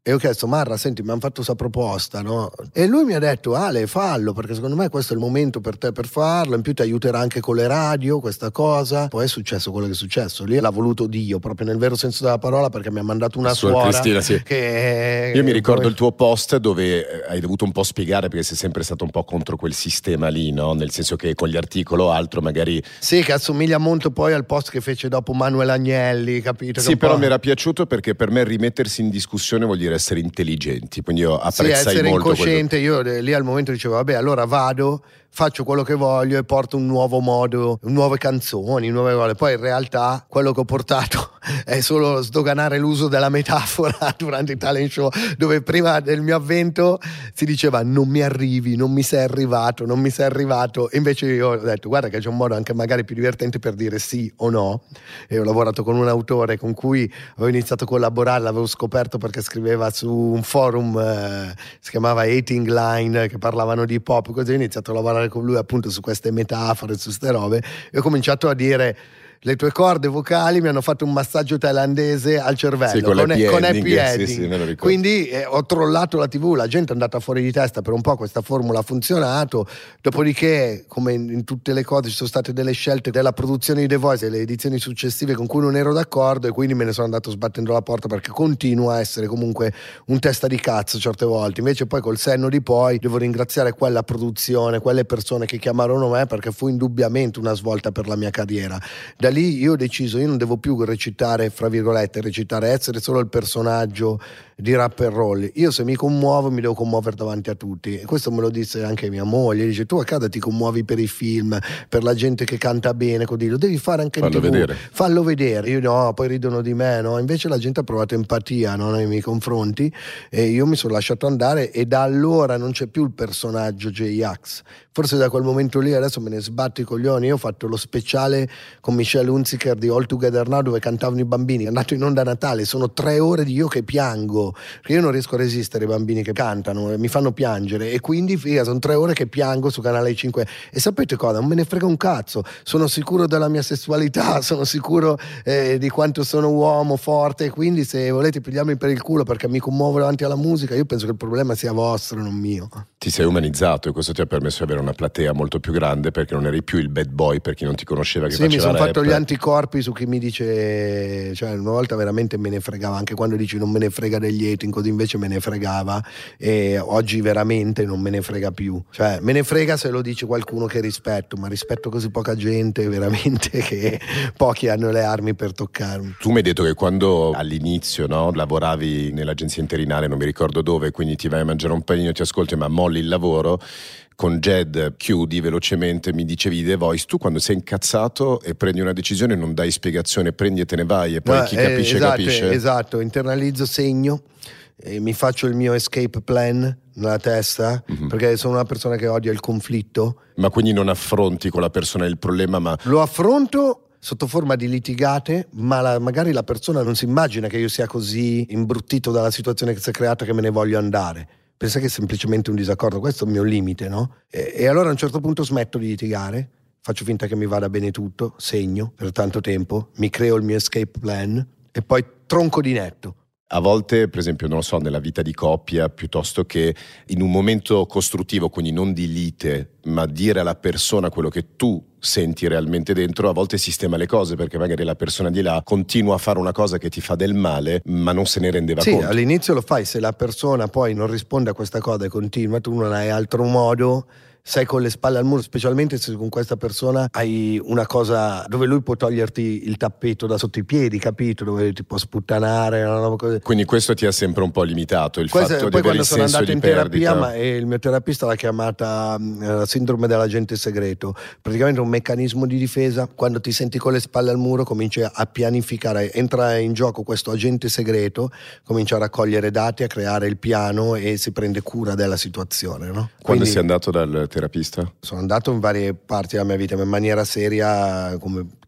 C: E ho chiesto: Marra, senti, mi hanno fatto questa proposta, no? E lui mi ha detto: Ale, fallo, perché secondo me questo è il momento per te per farlo, in più ti aiuterà anche con le radio questa cosa. Poi è successo quello che è successo, lì l'ha voluto Dio, proprio nel vero senso della parola, perché mi ha mandato una
B: Sua
C: suora
B: Cristina, sì.
C: che...
B: Io mi ricordo
C: poi...
B: il tuo post dove hai dovuto un po' spiegare, perché sei sempre stato un po' contro quel sistema lì, no? Nel senso che con gli articoli o altro magari...
C: Sì, che assomiglia molto poi al post che fece dopo Manuel Agnelli, capito?
B: Sì, però mi era piaciuto perché per me rimettersi in discussione vuol dire essere intelligenti. Quindi io apprezzai
C: sì, essere
B: molto
C: incosciente.
B: quello...
C: Io lì al momento dicevo: vabbè, allora vado, faccio quello che voglio e porto un nuovo modo, nuove canzoni, nuove cose. Poi in realtà quello che ho portato è solo sdoganare l'uso della metafora durante i talent show, dove prima del mio avvento si diceva: non mi arrivi, non mi sei arrivato, non mi sei arrivato. E invece io ho detto: guarda che c'è un modo anche magari più divertente per dire sì o no. E ho lavorato con un autore con cui avevo iniziato a collaborare, l'avevo scoperto perché scriveva su un forum, eh, si chiamava Hating Line, che parlavano di hip hop, così ho iniziato a lavorare con lui appunto su queste metafore, su queste robe, e ho cominciato a dire: le tue corde vocali mi hanno fatto un massaggio thailandese al cervello,
B: sì, con,
C: con,
B: happy
C: con
B: ending,
C: happy ending.
B: Sì, sì, me lo ricordo.
C: Quindi eh, ho trollato la tivù, la gente è andata fuori di testa per un po', questa formula ha funzionato. Dopodiché, come in, in tutte le cose, ci sono state delle scelte della produzione di The Voice e le edizioni successive con cui non ero d'accordo, e quindi me ne sono andato sbattendo la porta, perché continua a essere comunque un testa di cazzo certe volte. Invece poi col senno di poi devo ringraziare quella produzione, quelle persone che chiamarono me, perché fu indubbiamente una svolta per la mia carriera. Da lì io ho deciso: io non devo più recitare, fra virgolette, recitare, essere solo il personaggio di Rap and Roll. Io se mi commuovo mi devo commuovere davanti a tutti, e questo me lo disse anche mia moglie. Dice: tu a casa ti commuovi per i film, per la gente che canta bene, così lo devi fare anche in
B: fallo
C: tivù,
B: vedere.
C: fallo vedere. Io no, poi ridono di me, no? Invece la gente ha provato empatia, no? Nei miei confronti, e io mi sono lasciato andare, e da allora non c'è più il personaggio J-Ax. Forse da quel momento lì adesso me ne sbatto i coglioni. Io ho fatto lo speciale con Michelle Hunziker di All Together Now, dove cantavano i bambini, è andato in onda a Natale, sono tre ore di io che piango, perché io non riesco a resistere ai bambini che cantano, mi fanno piangere, e quindi figa, sono tre ore che piango su Canale cinque. E sapete cosa? Non me ne frega un cazzo, sono sicuro della mia sessualità, sono sicuro eh, di quanto sono uomo forte, e quindi se volete pigliarmi per il culo perché mi commuovo davanti alla musica, io penso che il problema sia vostro, non mio.
B: Ti sei umanizzato, e questo ti ha permesso di avere una platea molto più grande, perché non eri più il bad boy per chi non ti conosceva che
C: sì,
B: faceva
C: mi sono
B: rap.
C: fatto gli anticorpi su chi mi dice, cioè una volta veramente me ne fregava, anche quando dici non me ne frega degli hating, così invece me ne fregava, e oggi veramente non me ne frega più. Cioè me ne frega se lo dice qualcuno che rispetto, ma rispetto così poca gente veramente che pochi hanno le armi per toccarmi.
B: Tu mi hai detto che quando all'inizio, no, lavoravi nell'agenzia interinale, non mi ricordo dove, quindi ti vai a mangiare un panino, ti ascolti ma molli il lavoro. Con Jed chiudi velocemente, mi dicevi The Voice, tu quando sei incazzato e prendi una decisione non dai spiegazione, prendi e te ne vai, e poi
C: no,
B: chi
C: eh,
B: capisce
C: esatto,
B: capisce.
C: Esatto, internalizzo, segno, e mi faccio il mio escape plan nella testa, mm-hmm. perché sono una persona che odia il conflitto.
B: Ma quindi non affronti con la persona il problema, ma...
C: Lo affronto sotto forma di litigate, ma la, magari la persona non si immagina che io sia così imbruttito dalla situazione che si è creata che me ne voglio andare. Pensa che è semplicemente un disaccordo, questo è il mio limite, no? E, e allora a un certo punto smetto di litigare, faccio finta che mi vada bene tutto, segno per tanto tempo, mi creo il mio escape plan e poi tronco di netto.
B: A volte, per esempio, non lo so, nella vita di coppia, piuttosto che in un momento costruttivo, quindi non di lite, ma dire alla persona quello che tu senti realmente dentro, a volte sistema le cose, perché magari la persona di là continua a fare una cosa che ti fa del male, ma non se ne rendeva
C: sì,
B: conto.
C: Sì, all'inizio lo fai, se la persona poi non risponde a questa cosa e continua, tu non hai altro modo, sei con le spalle al muro, specialmente se con questa persona hai una cosa dove lui può toglierti il tappeto da sotto i piedi, capito? Dove ti può sputtanare, una cosa.
B: Quindi questo ti ha sempre un po' limitato, il
C: Questo,
B: fatto
C: poi
B: di avere il
C: quando sono
B: senso
C: andato
B: di
C: in
B: perdita.
C: terapia, ma e il mio terapista l'ha chiamata uh, sindrome dell'agente segreto, praticamente un meccanismo di difesa. Quando ti senti con le spalle al muro cominci a pianificare, entra in gioco questo agente segreto, comincia a raccogliere dati, a creare il piano e si prende cura della situazione, no?
B: Quando
C: Quindi,
B: sei andato dal terapista?
C: sono andato in varie parti della mia vita, ma in maniera seria come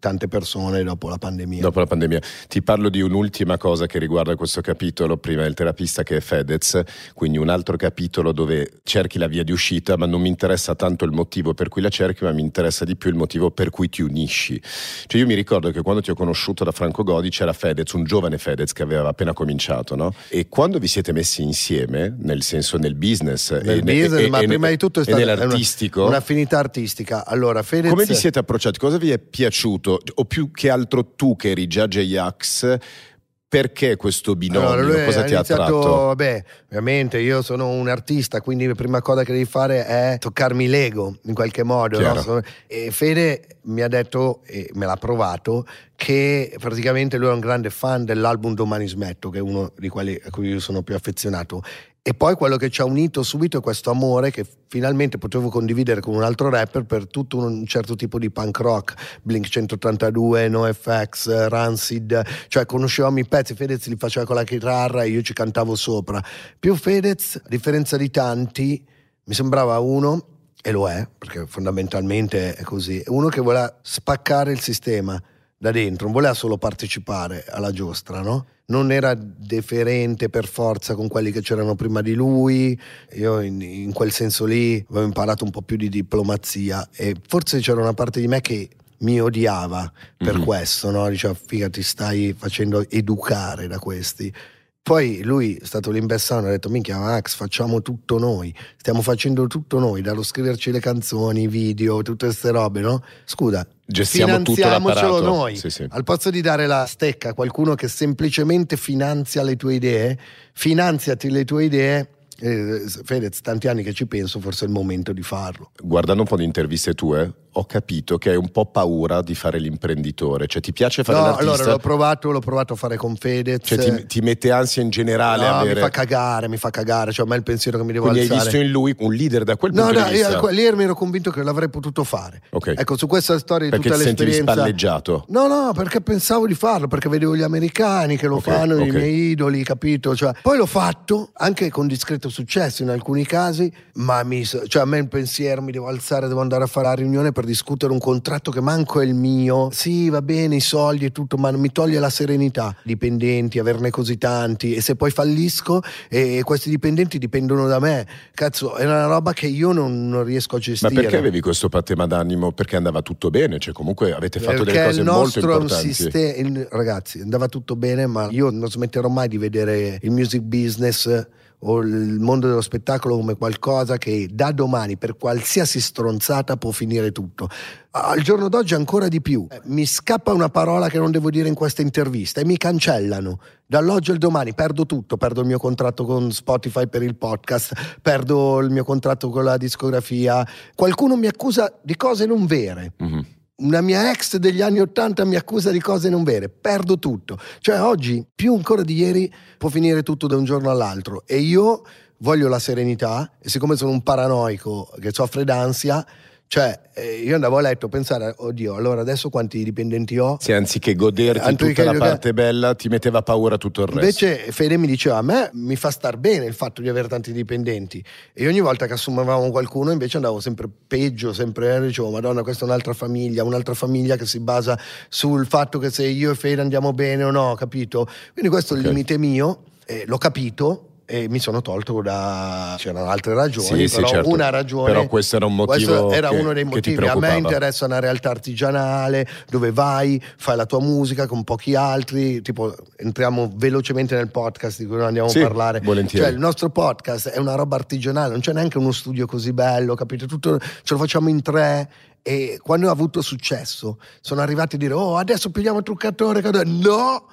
C: tante persone dopo la pandemia.
B: Dopo la pandemia. Ti parlo di un'ultima cosa che riguarda questo capitolo, prima del terapista, che è Fedez, quindi un altro capitolo dove cerchi la via di uscita, ma non mi interessa tanto il motivo per cui la cerchi, ma mi interessa di più il motivo per cui ti unisci. Cioè io mi ricordo che quando ti ho conosciuto da Franco Godi c'era Fedez, un giovane Fedez che aveva appena cominciato, no? E quando vi siete messi insieme, nel senso nel business,
C: nel
B: e,
C: business
B: e,
C: ma
B: e,
C: prima di tutto è
B: e
C: stata
B: nell'artistico,
C: un'affinità artistica. Allora Fedez,
B: come vi siete approcciati? Cosa vi è piaciuto? O più che altro tu che eri già J-Ax, perché questo binomio?
C: Allora, lui
B: cosa
C: ha
B: ti ha
C: iniziato,
B: attratto?
C: Vabbè, ovviamente io sono un artista, quindi la prima cosa che devi fare è toccarmi l'ego in qualche modo, no? E Fede mi ha detto, e me l'ha provato, che praticamente lui è un grande fan dell'album Domani Smetto, che è uno di quelli a cui io sono più affezionato. E poi quello che ci ha unito subito è questo amore che finalmente potevo condividere con un altro rapper per tutto un certo tipo di punk rock, Blink centottantadue, NoFX, Rancid, cioè conoscevamo i pezzi, Fedez li faceva con la chitarra e io ci cantavo sopra. Più Fedez, a differenza di tanti, mi sembrava uno, e lo è, perché fondamentalmente è così, uno che voleva spaccare il sistema da dentro, non voleva solo partecipare alla giostra, no? Non era deferente per forza con quelli che c'erano prima di lui. Io in, in quel senso lì avevo imparato un po' più di diplomazia e forse c'era una parte di me che mi odiava per mm-hmm. questo, no? Diceva, figa, ti stai facendo educare da questi. Poi lui è stato lì in Bessano e ha detto, minchia Max, facciamo tutto noi, stiamo facendo tutto noi, dallo scriverci le canzoni, i video, tutte queste robe, no? Scusa,
B: gestiamo tutto
C: finanziamocelo noi,
B: sì, sì.
C: Al posto di dare la stecca a qualcuno che semplicemente finanzia le tue idee, finanziati le tue idee. eh, Fedez, tanti anni che ci penso, forse è il momento di farlo.
B: Guardando un po' di interviste tue, ho capito che hai un po' paura di fare l'imprenditore, cioè ti piace fare
C: no,
B: l'artista?
C: Allora l'ho provato, l'ho provato a fare con Fedez.
B: Cioè ti, ti mette ansia in generale?
C: No,
B: avere...
C: mi fa cagare, mi fa cagare, cioè a me è il pensiero che mi devo
B: Quindi
C: alzare.
B: Quindi hai visto in lui un leader da quel
C: no,
B: punto
C: no,
B: di vista?
C: No, lì mi ero convinto che l'avrei potuto fare.
B: Okay.
C: Ecco, su questa storia di
B: perché
C: tutta
B: l'esperienza... Perché ti sentivi spalleggiato?
C: No, no, perché pensavo di farlo, perché vedevo gli americani che lo okay, fanno, okay. i miei idoli, capito? Cioè, poi l'ho fatto, anche con discreto successo in alcuni casi, ma mi, cioè a me il pensiero, mi devo alzare, devo andare a fare la riunione per discutere un contratto che manco è il mio. Sì, va bene, i soldi e tutto, ma non mi toglie la serenità. Dipendenti, averne così tanti, e se poi fallisco e questi dipendenti dipendono da me, cazzo, è una roba che io non, non riesco a gestire.
B: Ma perché avevi questo patema d'animo? Perché andava tutto bene, cioè comunque avete fatto perché delle cose molto importanti.
C: Siste- il, ragazzi, andava tutto bene, ma io non smetterò mai di vedere il music business o il mondo dello spettacolo come qualcosa che da domani per qualsiasi stronzata può finire tutto. Al giorno d'oggi ancora di più. Mi scappa una parola che non devo dire in questa intervista e mi cancellano. Dall'oggi al domani perdo tutto, perdo il mio contratto con Spotify per il podcast, perdo il mio contratto con la discografia. Qualcuno mi accusa di cose non vere. Mm-hmm. Una mia ex degli anni ottanta mi accusa di cose non vere, perdo tutto. Cioè oggi, più ancora di ieri, può finire tutto da un giorno all'altro e io voglio la serenità e siccome sono un paranoico che soffre d'ansia, cioè io andavo a letto a pensare, oddio, allora adesso quanti dipendenti ho?
B: Sì, anziché goderti
C: anziché
B: tutta la
C: che...
B: parte bella ti metteva paura tutto il resto.
C: Invece Fede mi diceva, a me mi fa star bene il fatto di avere tanti dipendenti, e ogni volta che assumevamo qualcuno invece andavo sempre peggio, sempre dicevo, madonna, questa è un'altra famiglia, un'altra famiglia che si basa sul fatto che se io e Fede andiamo bene o no, capito? Quindi questo okay. è il limite mio, eh, l'ho capito e mi sono tolto da... c'erano altre ragioni,
B: sì,
C: però
B: sì, certo.
C: una ragione,
B: però questo era un motivo
C: era
B: che,
C: uno dei motivi. A me interessa una realtà artigianale dove vai, fai la tua musica con pochi altri, tipo entriamo velocemente nel podcast di cui non andiamo
B: sì,
C: a parlare,
B: volentieri.
C: Cioè il nostro podcast è una roba artigianale, non c'è neanche uno studio così bello, capito? Tutto ce lo facciamo in tre. E quando ho avuto successo sono arrivati a dire, oh adesso pigliamo il truccatore, no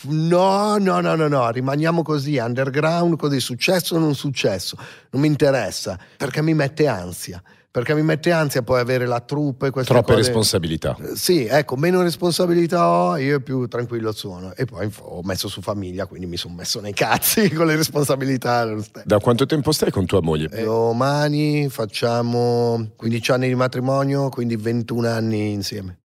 C: No, no, no, no, no, rimaniamo così, underground, così, successo o non successo, non mi interessa, perché mi mette ansia, perché mi mette ansia poi avere la troupe e queste
B: troppe
C: cose.
B: responsabilità.
C: Sì, ecco, meno responsabilità ho, io più tranquillo sono, e poi ho messo su famiglia, quindi mi sono messo nei cazzi con le responsabilità.
B: Da quanto tempo stai con tua moglie?
C: Eh, domani facciamo quindici anni di matrimonio, quindi ventuno anni insieme.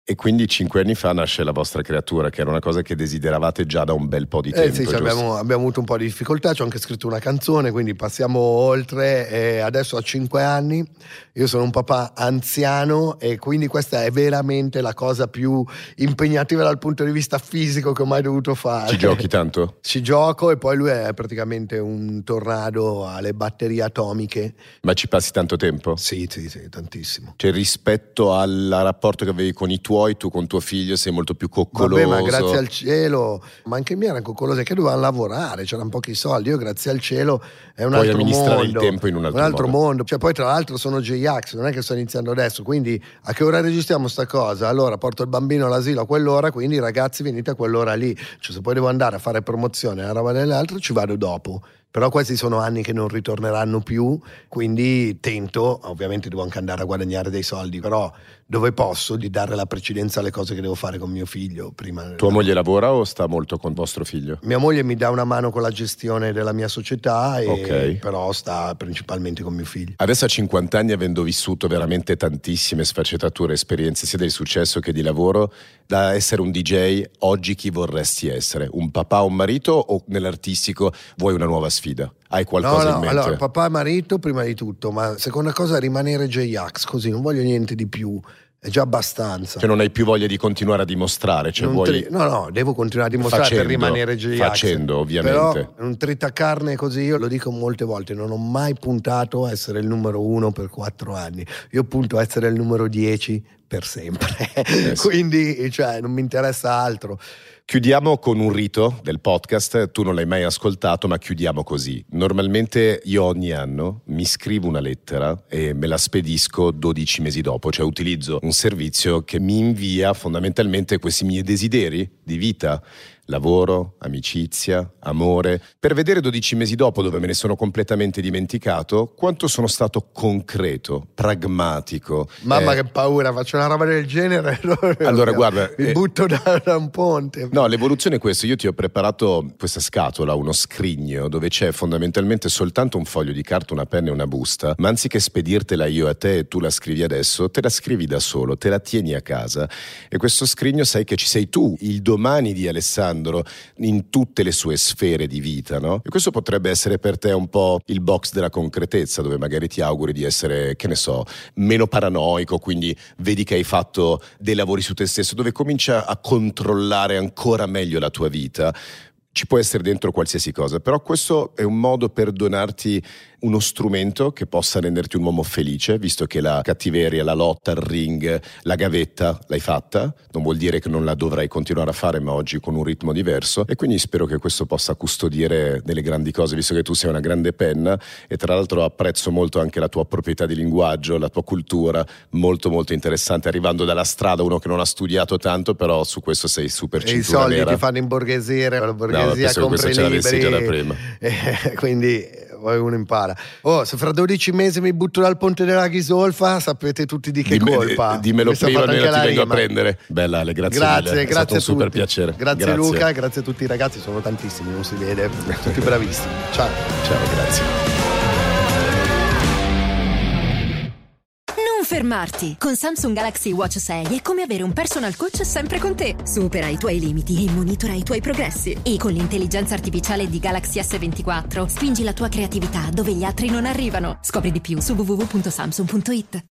B: E quindi cinque anni fa nasce la vostra creatura, che era una cosa che desideravate già da un bel po' di tempo.
C: Eh sì, cioè abbiamo, abbiamo avuto un po' di difficoltà, ci ho anche scritto una canzone, quindi passiamo oltre e adesso ho cinque anni, io sono un papà anziano e quindi questa è veramente la cosa più impegnativa dal punto di vista fisico che ho mai dovuto fare.
B: Ci giochi tanto?
C: Ci gioco e poi lui è praticamente un tornado alle batterie atomiche.
B: Ma ci passi tanto tempo?
C: Sì, sì, sì, tantissimo.
B: Cioè rispetto al rapporto che avevi con i tuoi, tu con tuo figlio sei molto più coccoloso.
C: Vabbè, ma grazie al cielo, ma anche i miei erano coccolosi, che dovevano lavorare, c'erano pochi soldi. Io grazie al cielo è un
B: Puoi
C: altro
B: amministrare
C: mondo,
B: il tempo in un altro,
C: un altro
B: modo.
C: mondo. Cioè poi tra l'altro sono J-Ax, non è che sto iniziando adesso, quindi a che ora registriamo sta cosa? Allora porto il bambino all'asilo a quell'ora, quindi ragazzi venite a quell'ora lì. Cioè se poi devo andare a fare promozione a roba dell'altro ci vado dopo. Però questi sono anni che non ritorneranno più, quindi tento, ovviamente devo anche andare a guadagnare dei soldi, però dove posso di dare la precedenza alle cose che devo fare con mio figlio prima.
B: Tua moglie lavora o sta molto con vostro figlio?
C: Mia moglie mi dà una mano con la gestione della mia società, e
B: Okay.
C: però sta principalmente con mio figlio.
B: Adesso a cinquanta anni, avendo vissuto veramente tantissime sfaccettature, esperienze sia del successo che di lavoro, da essere un D J, oggi chi vorresti essere? Un papà o un marito, o nell'artistico vuoi una nuova sfida? Hai qualcosa
C: no, no,
B: in mente?
C: allora papà e marito prima di tutto, ma seconda cosa rimanere J-Ax, così non voglio niente di più, è già abbastanza.
B: Cioè non hai più voglia di continuare a dimostrare, cioè
C: Non
B: vuoi...
C: tri- no, no, devo continuare a dimostrare
B: Facendo,
C: per rimanere J-Ax.
B: facendo, ovviamente.
C: Però un tritacarne così, io lo dico molte volte, non ho mai puntato a essere il numero uno per quattro anni. Io punto a essere il numero dieci per sempre.
B: Eh sì.
C: Quindi, cioè, non mi interessa altro.
B: Chiudiamo con un rito del podcast, tu non l'hai mai ascoltato, ma chiudiamo così. Normalmente io ogni anno mi scrivo una lettera e me la spedisco dodici mesi dopo, cioè utilizzo un servizio che mi invia fondamentalmente questi miei desideri di vita, lavoro, amicizia, amore, per vedere dodici mesi dopo, dove me ne sono completamente dimenticato, quanto sono stato concreto, pragmatico.
C: Mamma
B: eh,
C: che paura, faccio una roba del genere.
B: Allora, guarda,
C: mi
B: eh,
C: butto da, da un ponte.
B: No, l'evoluzione è questa. Io ti ho preparato questa scatola, uno scrigno, dove c'è fondamentalmente soltanto un foglio di carta, una penna e una busta, ma anziché spedirtela io a te e tu la scrivi adesso, te la scrivi da solo, te la tieni a casa. E questo scrigno sai che ci sei tu, il domani di Alessandro, in tutte le sue sfere di vita, no? E questo potrebbe essere per te un po' il box della concretezza, dove magari ti auguri di essere, che ne so, meno paranoico, quindi vedi che hai fatto dei lavori su te stesso, dove comincia a controllare ancora meglio la tua vita. Ci può essere dentro qualsiasi cosa, però questo è un modo per donarti uno strumento che possa renderti un uomo felice, visto che la cattiveria, la lotta, il ring, la gavetta l'hai fatta, non vuol dire che non la dovrai continuare a fare, ma oggi con un ritmo diverso, e quindi spero che questo possa custodire delle grandi cose, visto che tu sei una grande penna, e tra l'altro apprezzo molto anche la tua proprietà di linguaggio, la tua cultura, molto molto interessante, arrivando dalla strada, uno che non ha studiato tanto, però su questo sei super
C: E i
B: cintura
C: soldi
B: nera.
C: ti fanno imborghesire, la
B: No,
C: borghesia
B: penso che
C: compra
B: questo
C: i
B: ce l'avessi
C: libri,
B: già da prima.
C: eh, quindi poi uno impara. Oh, se fra dodici mesi mi butto dal ponte della Ghisolfa, sapete tutti di che
B: Dimme-
C: colpa.
B: Dimmelo
C: Mi sono
B: prima,
C: fatto
B: almeno
C: anche
B: ti
C: la
B: vengo a
C: rima.
B: prendere. Bella Ale, grazie,
C: Grazie,
B: mille. È
C: grazie
B: stato
C: a
B: un super
C: tutti.
B: piacere.
C: Grazie, Luca, grazie a tutti i ragazzi, sono tantissimi, non si vede, tutti bravissimi. Ciao.
B: Ciao, grazie.
D: Non fermarti! Con Samsung Galaxy Watch sei è come avere un personal coach sempre con te. Supera i tuoi limiti e monitora i tuoi progressi. E con l'intelligenza artificiale di Galaxy S ventiquattro spingi la tua creatività dove gli altri non arrivano. Scopri di più su w w w punto samsung punto it.